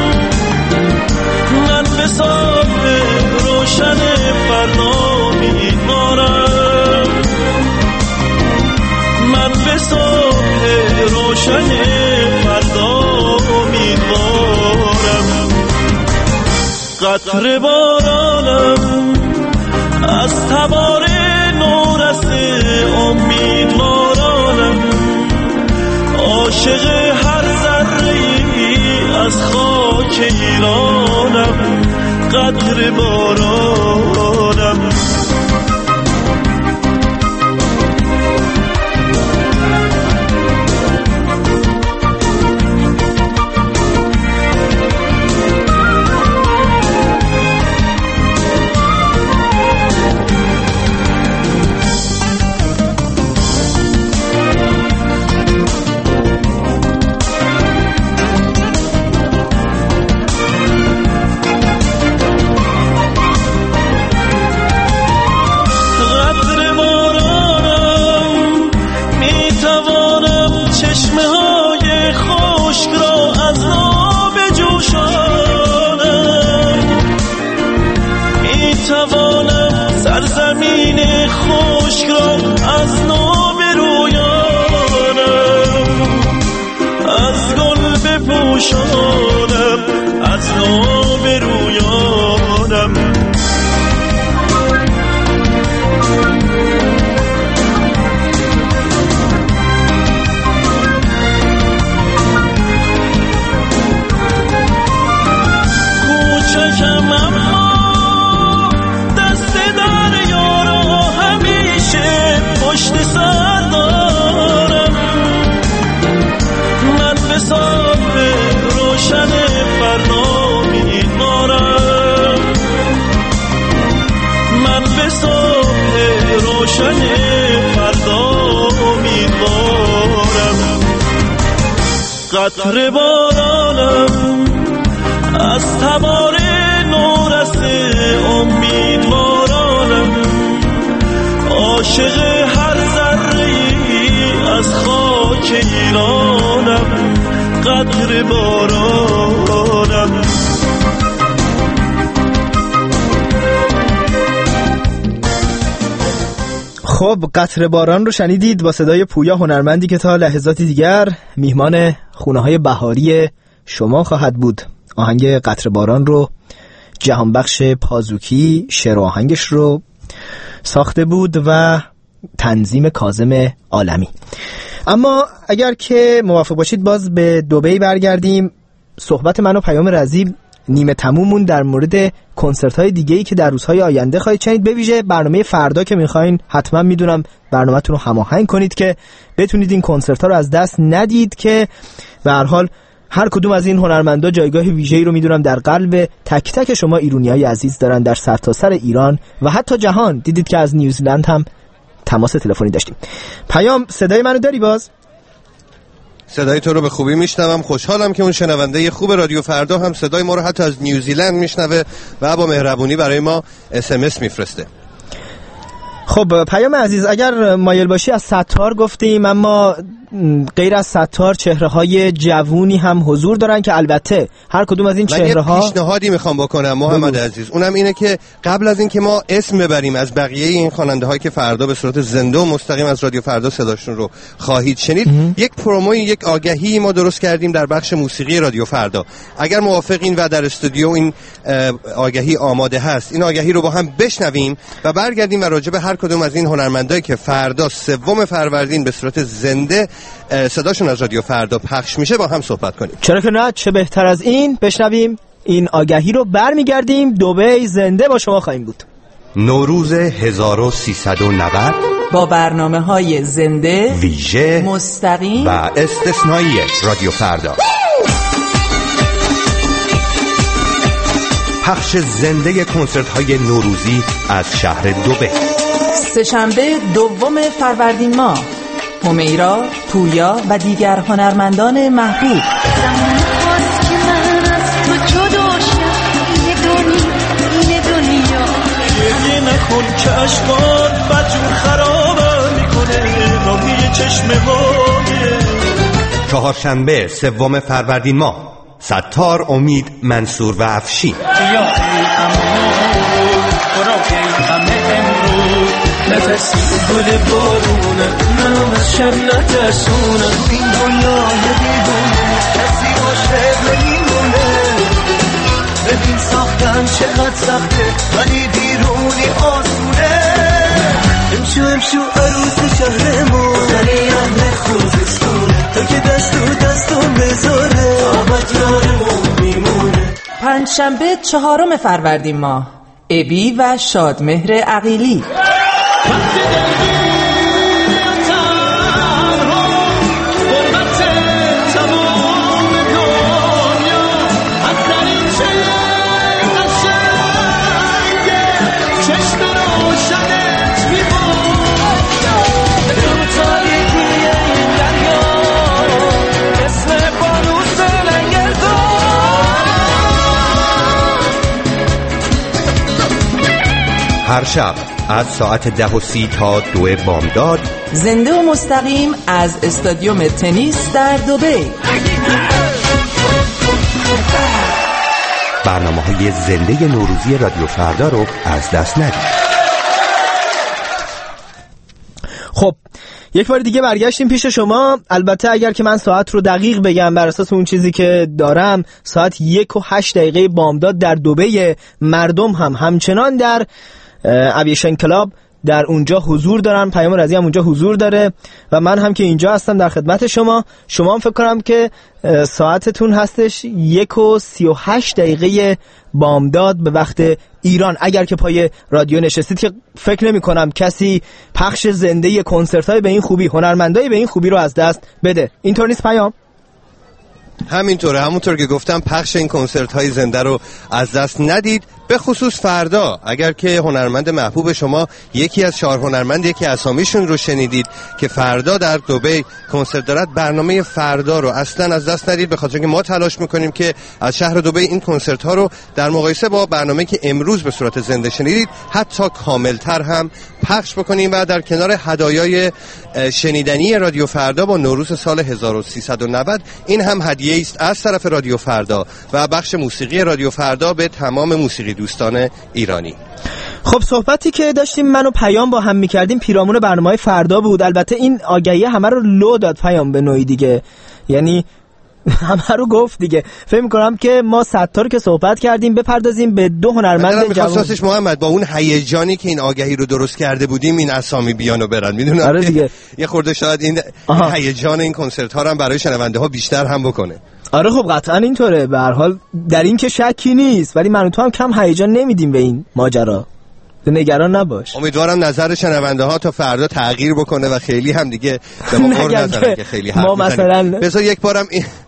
من به صبح روشن فردا می‌مارم، من به صبح روشن فردا می‌مارم. قطره بارانم، از تبار نورس امیدوارانم، عاشق هر ذره‌ای از خاک ایرانم، قطره بارانم. سرزمین خشک را از نو برویانم، از گل بپوشانم، از نو برویانم. کوچکم اما پشت سر دارم، من به صبح روشن فردا می‌مارم، من به صبح روشن فردا می‌مارم. قطره بارانم، از تبار نورس امیدوارانم، عاشق هر ذره‌ای از خاک ایرانم، قطره بارانم. خب قطره باران رو شنیدید با صدای پویا، هنرمندی که تا لحظاتی دیگر میهمان خونه‌های بهاری شما خواهد بود. آهنگ قطره باران رو جهانبخش پازوکی شعر و آهنگش رو ساخته بود و تنظیم کاظم عالمی. اما اگر که موافق باشید باز به دبی برگردیم. صحبت من و پیام رضی نیمه تمومون در مورد کنسرت‌های دیگه‌ای که در روزهای آینده خواهید شنید، به ویژه برنامه فردا که می‌خواین حتما میدونم برنامه‌تون رو هماهنگ کنید که بتونید این کنسرت‌ها رو از دست ندید، که به هر حال هر کدوم از این هنرمندا جایگاه ویژه‌ای رو میدونم در قلب تک تک شما ایرانیای عزیز دارن در سرتاسر ایران و حتی جهان. دیدید که از نیوزیلند هم تماس تلفنی داشتیم. پیام، صدای منو داری باز؟ صدای تو رو به خوبی میشنوم. خوشحالم که اون شنونده خوب رادیو فردا هم صدای ما رو حتی از نیوزیلند میشنوه و با مهربونی برای ما اس ام اس میفرسته. خب پیام عزیز، اگر مایل باشی از ستار گفتیم، اما غیر از ستار چهره های جوونی هم حضور دارن که البته هر کدوم از این چهره ها، من یه پیشنهادی میخوام بکنم محمد بگو. عزیز، اونم اینه که قبل از این که ما اسم ببریم از بقیه این خواننده هایی که فردا به صورت زنده و مستقیم از رادیو فردا صداشون رو خواهید شنید، اه. یک پروموی، یک آگهی ما درست کردیم در بخش موسیقی رادیو فردا. اگر موافقین و در استودیو این آگهی آماده هست، این آگهی رو با هم بشنویم و برگردیم و راجع به هر کدوم از این هنرمندایی که فردا سوم فروردین به صورت زنده صداشون از رادیو فردا پخش میشه با هم صحبت کنیم. چرا که نه، چه بهتر از این. بشنویم این آگهی رو، برمیگردیم. دبی زنده با شما خواهیم بود. نوروز هزار و سیصد و نود با برنامه های زنده، ویژه، مستقیم و استثنایی رادیو فردا. پخش زنده کنسرت های نوروزی از شهر دبی. سه‌شنبه دوم فروردین ماه، همیرا، پویا و دیگر هنرمندان محبوب. نکن که اشکار بدجور خرابم میکنه راهی چشمه های. چهارشنبه سوم فروردین ماه، ستار، امید، منصور و افشین. نفسی گل بارونه منم از شب نترسونه. این دنیای دیوونه کسی عاشق نمیمونه. ببین ساختن چقدر سخته ولی بیرونی آسونه. امشو امشو عروس شهرمون ولی اهل خوزستونه. تو که دست و دستم بذاره آبت یارمون میمونه. پنجشنبه چهارم فروردین ماه، ابی و شادمهر عقیلی. هر شب از ساعت ده و سی تا دو بامداد، زنده و مستقیم از استادیوم تنیس در دبی. برنامه‌های زنده نوروزی رادیو فردا رو از دست ندید. خب یک بار دیگه برگشتیم پیش شما. البته اگر که من ساعت رو دقیق بگم بر اساس اون چیزی که دارم، ساعت یک و هشت دقیقه بامداد در دبی. مردم هم همچنان در اویشن کلاب در اونجا حضور دارن. پیام رضی هم اونجا حضور داره و من هم که اینجا هستم در خدمت شما. شما هم فکر کنم که ساعتتون هستش یک و سی و هشت دقیقه بامداد به وقت ایران. اگر که پای رادیو نشستید که فکر نمی کنم کسی پخش زنده کنسرت های به این خوبی، هنرمندای به این خوبی رو از دست بده. اینطور نیست پیام؟ همینطوره، همونطور که گفتم پخش این کنسرت های زنده رو از دست ندید. به خصوص فردا اگر که هنرمند محبوب شما یکی از چهار هنرمند یکی اسامیشون رو شنیدید که فردا در دبی کنسرت دارد، برنامه فردا رو اصلا از دست ندید، به خاطر اینکه ما تلاش میکنیم که از شهر دبی این کنسرت ها رو در مقایسه با برنامه که امروز به صورت زنده شنیدید حتی کاملتر هم پخش بکنیم و در کنار هدایای شنیدنی رادیو فردا با نوروز سال هزار و سیصد و نود این هم هدیه است از طرف رادیو فردا و بخش موسیقی رادیو فردا به تمام موسیقی دوستان ایرانی. خب صحبتی که داشتیم من و پیام با هم میکردیم پیرامون برنامه فردا بود. البته این آگهی همه رو لو داد پیام به نوعی دیگه، یعنی همه رو گفت دیگه. فکر می‌کنم که ما ستار که صحبت کردیم بپردازیم به دو هنرمند جوان. محمد با اون هیجانی که این آگهی رو درست کرده بودیم این اسامی بیانو برن، میدونم آره دیگه. یه خورده شاید این هیجان این کنسرت ها رو هم برای شنونده ها بیشتر هم بکنه. آره خب قطعا اینطوره، به هر حال در این که شکی نیست، ولی من و تو هم کم هیجان نمیدیم به این ماجرا. تو نگران نباش. امیدوارم نظر شنونده ها تا فردا تغییر بکنه و خیلی هم دیگه به ما قول نزنن که خیلی حرف ما مثلا بذار یک بارم این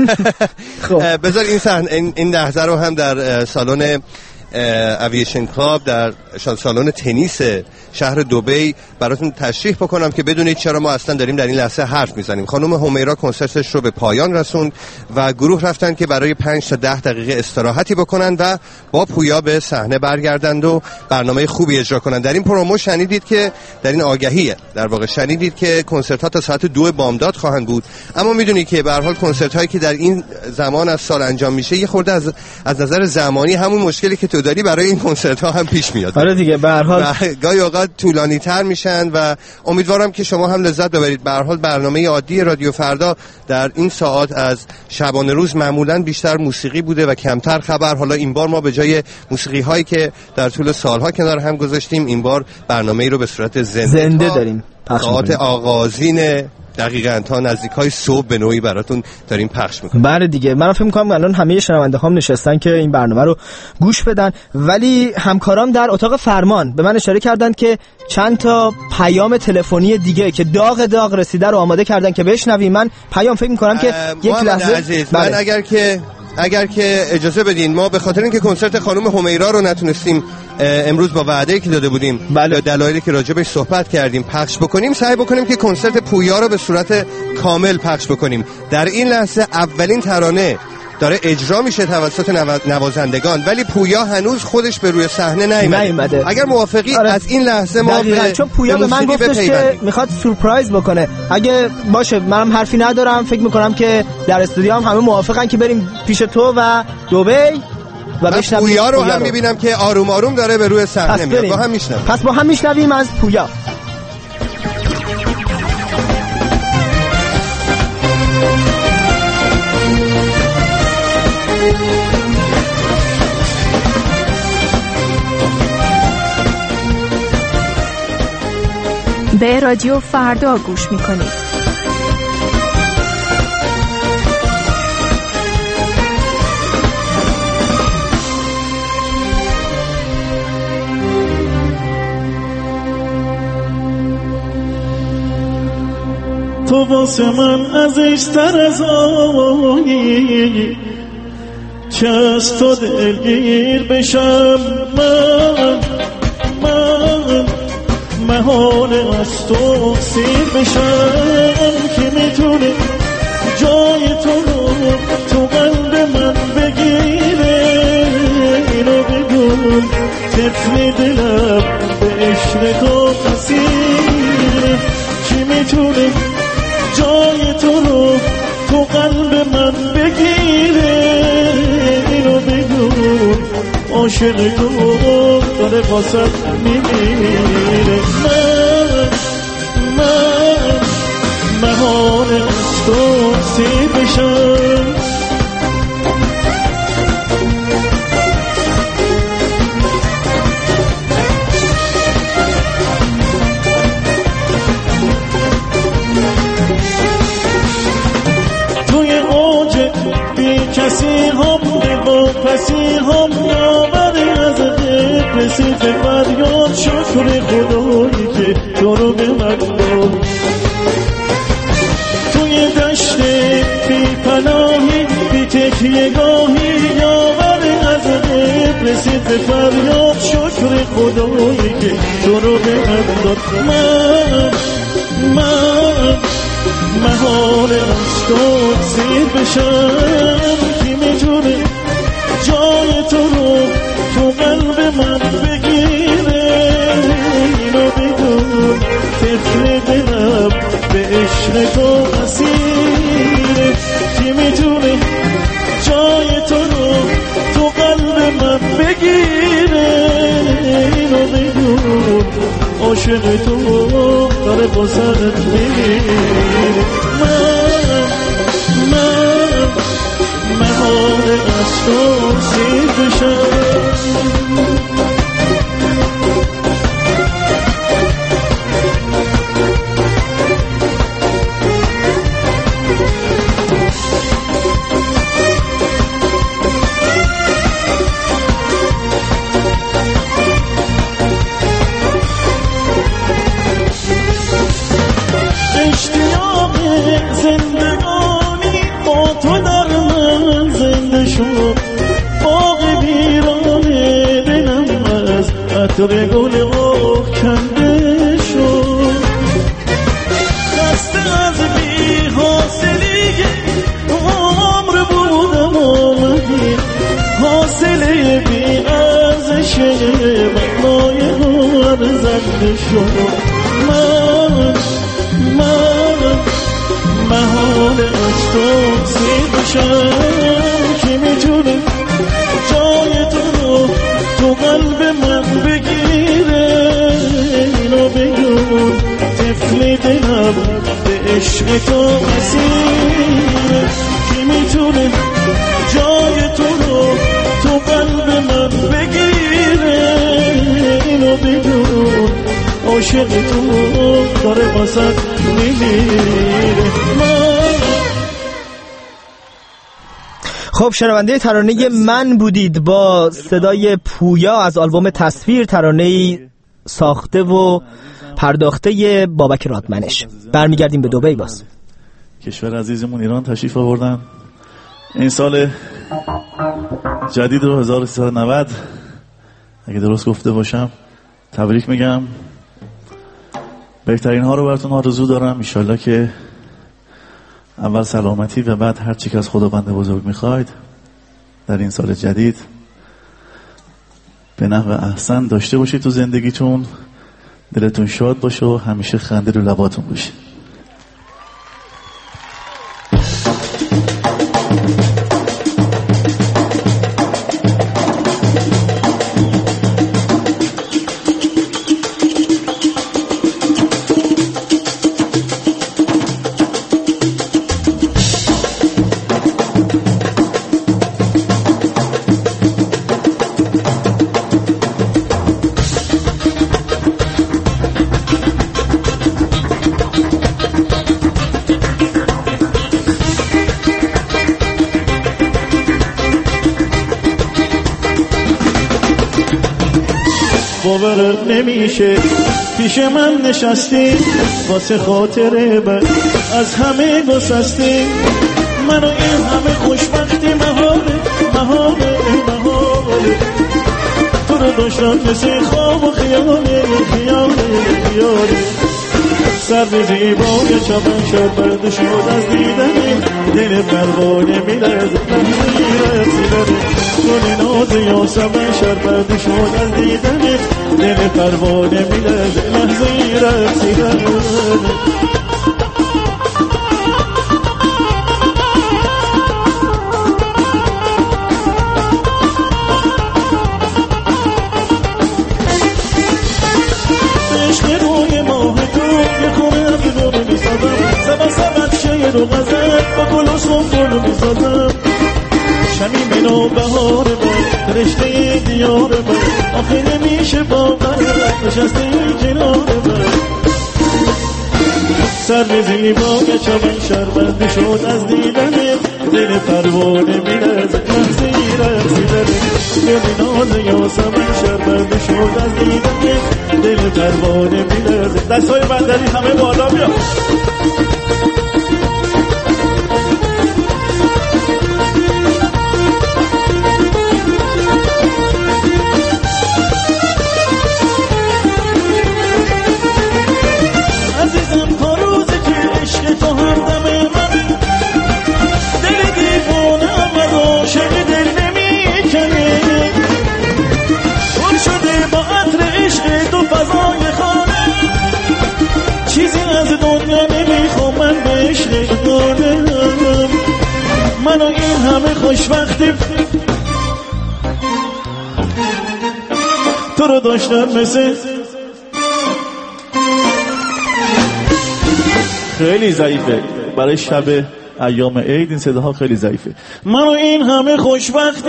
بذار این صحنه این, این لحظه رو هم در سالن اوییشن کلاب در سالن تنیس شهر دبی براتون تشریح بکنم که بدونید چرا ما اصلا داریم در این لحظه حرف میزنیم. خانم همیرا کنسرتش رو به پایان رسوند و گروه رفتن که برای پنج تا ده دقیقه استراحتی بکنن و با پویا به صحنه برگردند و برنامه خوبی اجرا کنند. در این پرومو شنیدید که در این آگهیه در واقع شنیدید که کنسرت ها تا ساعت دو بامداد خواهند بود، اما میدونید که به هر حال کنسرت هایی که در این زمان از سال انجام میشه یه خورده از از نظر زمانی همون مشکلی که تو داری برای این کنسرت ها هم پیش میاد. آره دیگه به هر حال گاهی اوقات طولانی تر میشن و امیدوارم که شما هم لذت ببرید. به هر حال برنامه عادی رادیو فردا در این ساعت از شبانه روز معمولا بیشتر موسیقی بوده و کمتر خبر. حالا این بار ما به جای موسیقی هایی که در طول سالها کنار هم گذاشتیم این بار برنامه ای رو به صورت زنده, زنده داریم پخش ساعت آغازین دقیقاً تا نزدیکای صبح به نوعی براتون داریم پخش میکنیم. بله دیگه من فکر می‌کنم الان همه شنونده هام نشستن که این برنامه رو گوش بدن، ولی همکارام در اتاق فرمان به من اشاره کردن که چند تا پیام تلفنی دیگه که داغ داغ رسیده رو آماده کردن که بشنویم. من پیام فکر می‌کنم که یک لحظه عزیز بله. من اگر که اگر که اجازه بدین ما به خاطر اینکه کنسرت خانم همیرا رو نتونستیم امروز با وعده‌ای که داده بودیم بله. دلایلی که راجبش صحبت کردیم پخش بکنیم، سعی بکنیم که کنسرت پویا رو به صورت کامل پخش بکنیم. در این لحظه اولین ترانه داره اجرا میشه توسط نوازندگان ولی پویا هنوز خودش به روی صحنه نیامده. اگر موافقی آره. از این لحظه ما به چون پویا به من گفتش که میخواد سورپرایز بکنه. اگه باشه منم حرفی ندارم، فکر میکنم که در استودیو هم همه موافقن که بریم پیش تو و دبی و بشنویم پویا رو. هم میبینم که آروم آروم داره به روی صحنه میاد. با هم میشنویم. پس با هم میشنویم از پویا. به رادیو فردا گوش میکنید. تو واسه من عزیزتر از آنی که از تو دلگیر بشم. من من مهان از تو سیر بشم که میتونه جای تو رو تو قلب من بگیره. اینو بگو طفل دلم به عشق تو اسیره. کی میتونه جای تو رو تو قلب من بگیره. اینو بگو عاشق تو داره واسه میمیره. من من مهان از تو سیر بشم. توی اوج بی کسی هم با پسی هم یابری از دل رسید فریاد. شکر خدایی که تو رو به من داد. توی دشت بی پناهی بی تکیه گاهی یابری از دل رسید فریاد. شکر خدایی که تو رو به من داد. من من مهار از تو سیر بشم. کی میتونه جای تو رو تو قلب من بگیره. اینو بگو طفل دلم به عشق تو اسیره. کی میتونه جای تو رو تو قلب من بگیره. اینو بگو عاشق تو داره بازرت میگیره. من من مهار از تو سیر بشم. اشتیاق زندگانی با تو در تو باغ ویرانه دلم از عطر گل اوه کنده شد خسته از بی حاصلی عمر بودم آمدی حاصله بی ارزش معنای هر زنده شد من من مهان از تو سیر بشم کی میتونه جای تو رو تو قلب من بگیره اینو بگو طفل دلم به عشق تو اسیره کی میتونه جای تو رو تو قلب من بگیره اینو بگو عاشق تو داره واسه میمیره. خب شنونده ترانه من بودید با صدای پویا از آلبوم تصویر، ترانه ساخته و پرداخته بابک رادمنش. برمیگردیم به دبی باز. کشور عزیزمون ایران تشریف آوردن این سال جدید رو هزار و سیصد و نود اگه درست گفته باشم تبریک میگم. بهترین ها رو براتون آرزو دارم. انشالله که اول سلامتی و بعد هر چی که از خداوند بزرگ میخواید در این سال جدید به نحو احسن داشته باشید تو زندگیتون. دلتون شاد باشه و همیشه خنده رو لباتون باشه. باور نمیشه پیش من نشستی واسه خاطره بد از همه گسستی منو این همه خوشبختی محاله محاله محاله تو رو داشتم مثل خواب و خیاله خیاله خیاله سر به زیبای چمن شد برد شد از دیدنی دل پروانه میلرز نمیره سیدنی گل ناز یاسمن شربت شد از دیدنت دل پروانه میلرز لحظه رسیدن عشق روی ماه تو یه خونه از نور میسازم سبا سبت شیر و غزل با گل و سنبول میسازم شمیم نو بهار من رشته دیار من آخه نمیشه باورم نشسته کنار من سر زیبای چمن شربنده شد از دیدنت دل پروانه میلرز لحظه رسیدنت دل ناز یاسمن شربنده شد از دیدنت دل پروانه میلرز. دستای بندری همه بالا بیا. منو این همه خوشبختی تو رو داشتم مثل خیلی ضعیفه برای شب ایام عید این صداها خیلی ضعیفه. منو این همه خوشبختی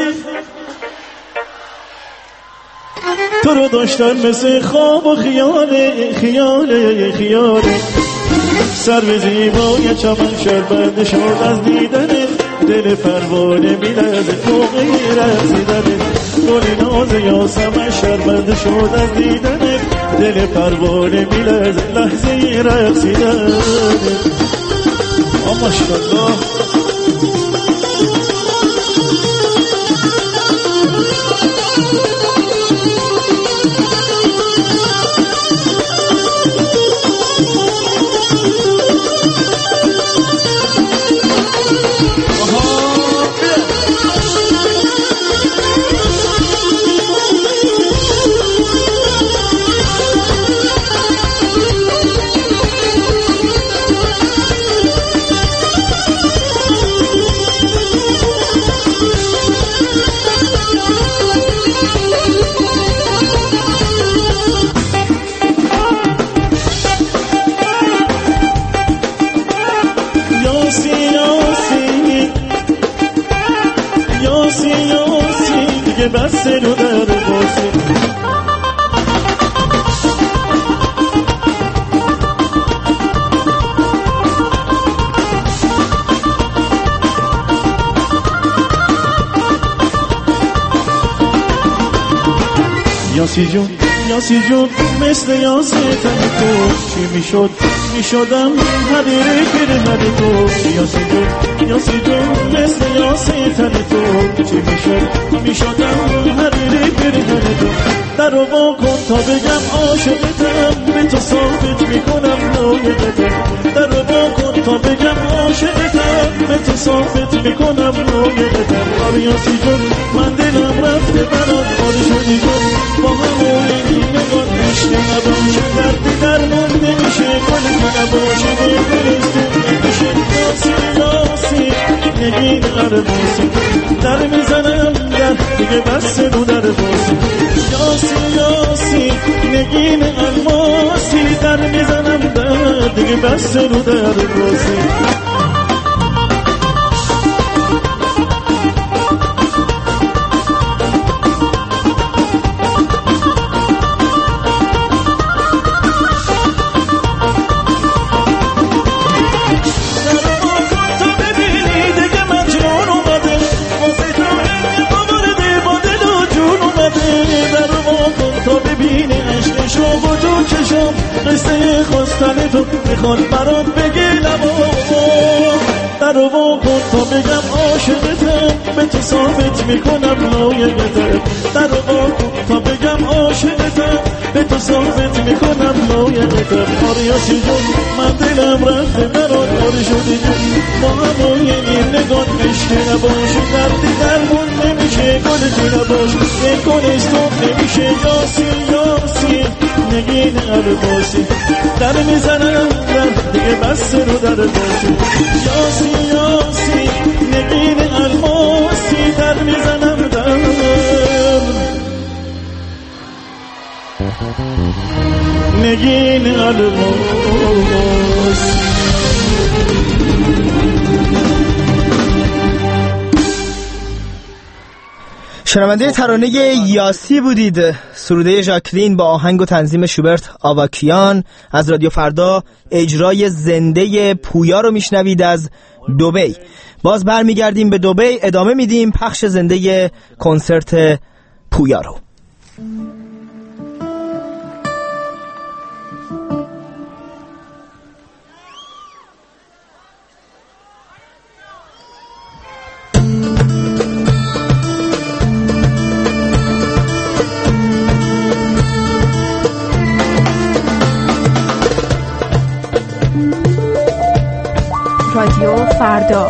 تو رو داشتم مثل خواب و خیاله خیاله خیاله سر به زیبای چمن شربنده شد از دیدنت دل پروانه میلرزه موقعی رسیدنت گل ناز یاسمن شربنده شد از دیدنت دل پروانه میلرزه لحظه رسیدنت. ماشاءالله بس رو در بازی. یاسی جون یاسی جون مثل یاسی تن تو چی میشد میشدم هدیره گره هدی تو. یاسی جون یاسی جون مثل یاسی تن تو چی میشد میشدم هدیره گره هدی تو. در رو با کن تا بگم عاشقتم به تو ثابت میکنم لایقتم. در رو با کن تا بگم عاشقتم به تو ثابت میکنم لایقتم. آره یاسی جون من دلم رفته برات آره شدی جون با همون این نگاه عشق نباشه دردی درمون نمیشه گل نباشه بفرستون نمیشه. یاسی یاسی نگین عرباسی در میزنم در دیگه بس رو در باسی. یاسی یاسی نگین الماسی در میزنم در دیگه بس رو در باسی. قصه خواستن تو میخواد برات بگی لبا. در رو کن تا بگم عاشقتم به تو ثابت میکنم لایقتم. در رو کن تا بگم عاشقتم به تو ثابت میکنم لایقتم. آره یاسی جون من دلم رفته برات آره شدی جون با همون این نگاه عشق نباشه دردی درمون نمیشه گل تو نباشه بکنستون نمیشه. یاسی یاسی نگین عرباسی در میزنم در دیگه بس رو در باسی. یاسی یاسی نگین الماسی در میزنم در نگین الماسی. شنونده ترانه یاسی بودید، سروده ژاکلین با آهنگ و تنظیم شوبرت آواکیان از رادیو فردا. اجرای زنده پویا رو میشنوید از دبی. باز برمیگردیم به دبی، ادامه میدیم پخش زنده کنسرت پویا رو. رادیو فردا.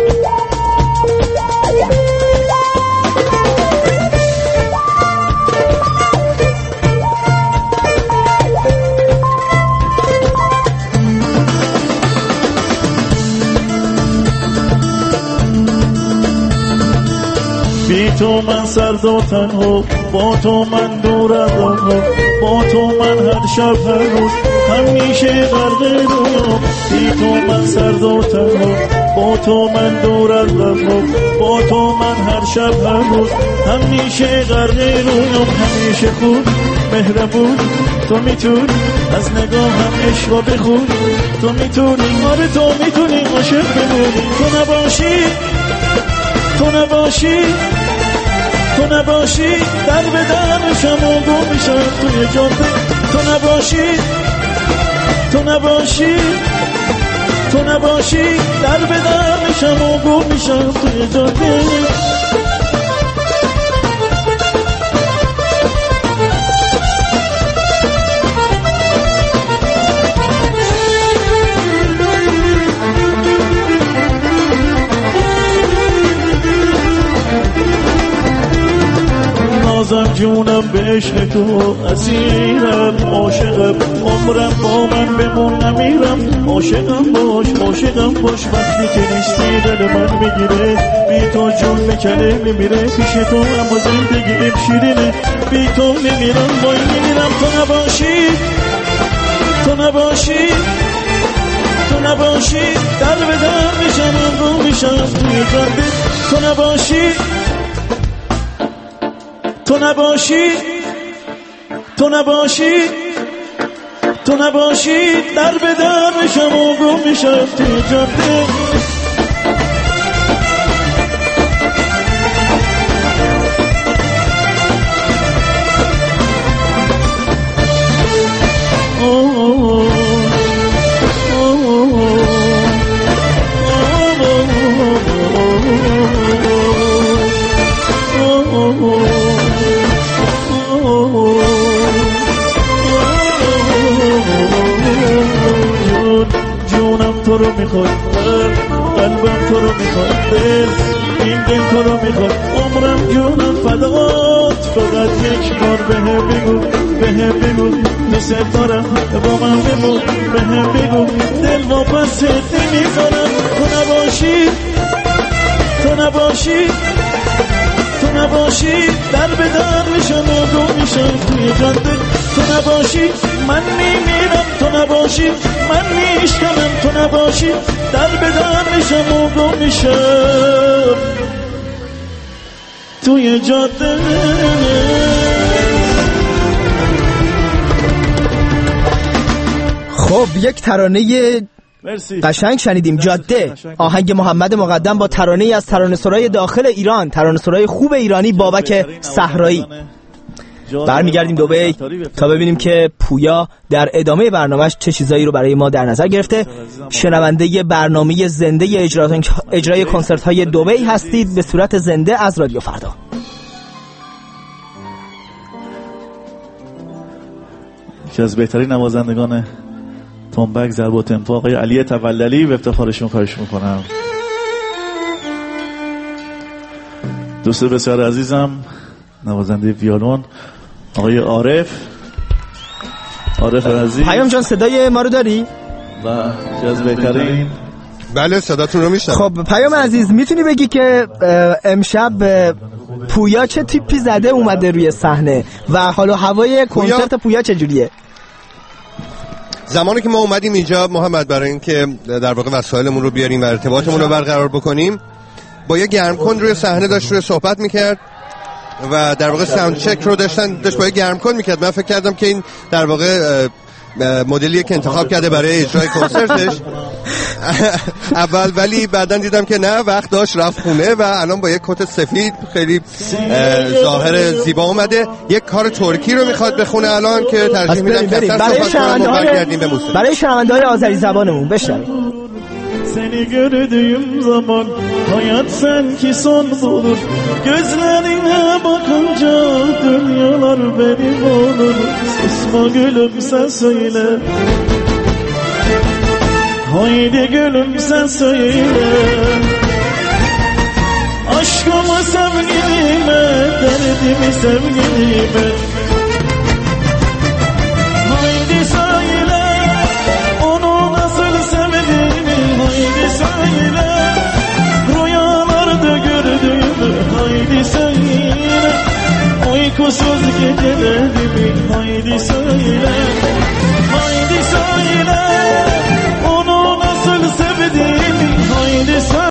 بی تو من سرد و تنها، با تو من دور از راه، با تو من هر شب هر روز همیشه غرق رویام. بی تو من سرد و تنها، با تو من دور از راه، با تو من هر شب هر روز همیشه غرق رویام. همیشه خوب مهربون تو میتونی از نگاهم عشقا بخونی، تو میتونی آره تو میتونی عاشق بمونی. تو نباشی تو نباشی تو نباشی در به در میشم و گم میشم توی جاده. تو نباشی تو نباشی تو نباشی در به در میشم و گم میشم توی جاده. نازم جونم به عشق تو اسیرم، عاشقم عمرم با من بمون نمیرم. عاشقم باش عاشقم باش وقتی که نیستی دل من میگیره، بی تو جون میکنه میمیره پیش تو اما زندگیم شیرینه. بی تو نمیرم وای نمیرم. تو نباشی تو نباشی تو نباشی در به در میشم رو میشم توی جاده. تو نباشی تو نباشی تو نباشی تو نباشی در به در میشم و گم میشم توی جاده جونم تو رو میخواد قلبم تو رو میخواد دل این دل تو رو میخواد عمرم جونم فدات فقط یک بار به هم بگو به هم بگو دوست دارم با من بگو به هم بگو دل واپس نمیذارم تو نباشی تو نباشی تو نباشی در به در میشم و گم میشم توی جاده تو نباشی من میمیرم تو نباشی من میشکنم تو نباشی در به در میشم و گم میشم توی جاده خب یک ترانه قشنگ شنیدیم، جاده، آهنگ محمد مقدم با ترانه‌ای از ترانه‌سرای داخل ایران، ترانه‌سرای خوب ایرانی بابک صحرایی. برمیگردیم دبی تا ببینیم که پویا در ادامه برنامهش چه چیزایی رو برای ما در نظر گرفته. شنونده برنامه زنده اجرای, اجرای کنسرت های دبی هستید به صورت زنده از رادیو فردا. یکی از بهترین نوازندگان تنبک ضرب و تمپو آقای علی توللی به افتخارشون خواهش میکنم. دوست بسیار عزیزم نوازنده ویولون آقای عارف عارف عزیز. پیام جان صدای ما رو داری؟ و از بهترین بله صداتون رو میشنم. خب پیام عزیز میتونی بگی که امشب پویا چه تیپی زده اومده روی صحنه و حالا هوای کنسرت پویا چجوریه؟ زمانی که ما اومدیم اینجا محمد برای اینکه در واقع وسایلمون رو بیاریم و ارتباطمون رو برقرار بکنیم با یه گرمکن روی صحنه داشت روی صحبت میکرد و در واقع ساوند چک رو داشتن داشت با یه گرمکن میکرد. من فکر کردم که این در واقع مدلیه که انتخاب کرده برای اجرای کنسرتش اول، ولی بعدن دیدم که نه، وقت داشت رفت خونه و الان با یک کت سفید خیلی ظاهر زیبا اومده. یک کار ترکی رو میخواد بخونه الان که ترجیح میدم که برای شنونده برای شنونده های آذری زبانمون بشنویم. Seni gördüğüm zaman hayat sanki son bulur. Gözlerine bakınca dünyalar benim olur. Susma gülüm sen söyle. Haydi gülüm sen söyle. Aşkımı sevgilime, derdimi sevgilime. Haydi söyle. Onu nasıl sevdiğini haydi söyle. Rüyalarda gördüğümü haydi söyle. Uykusuz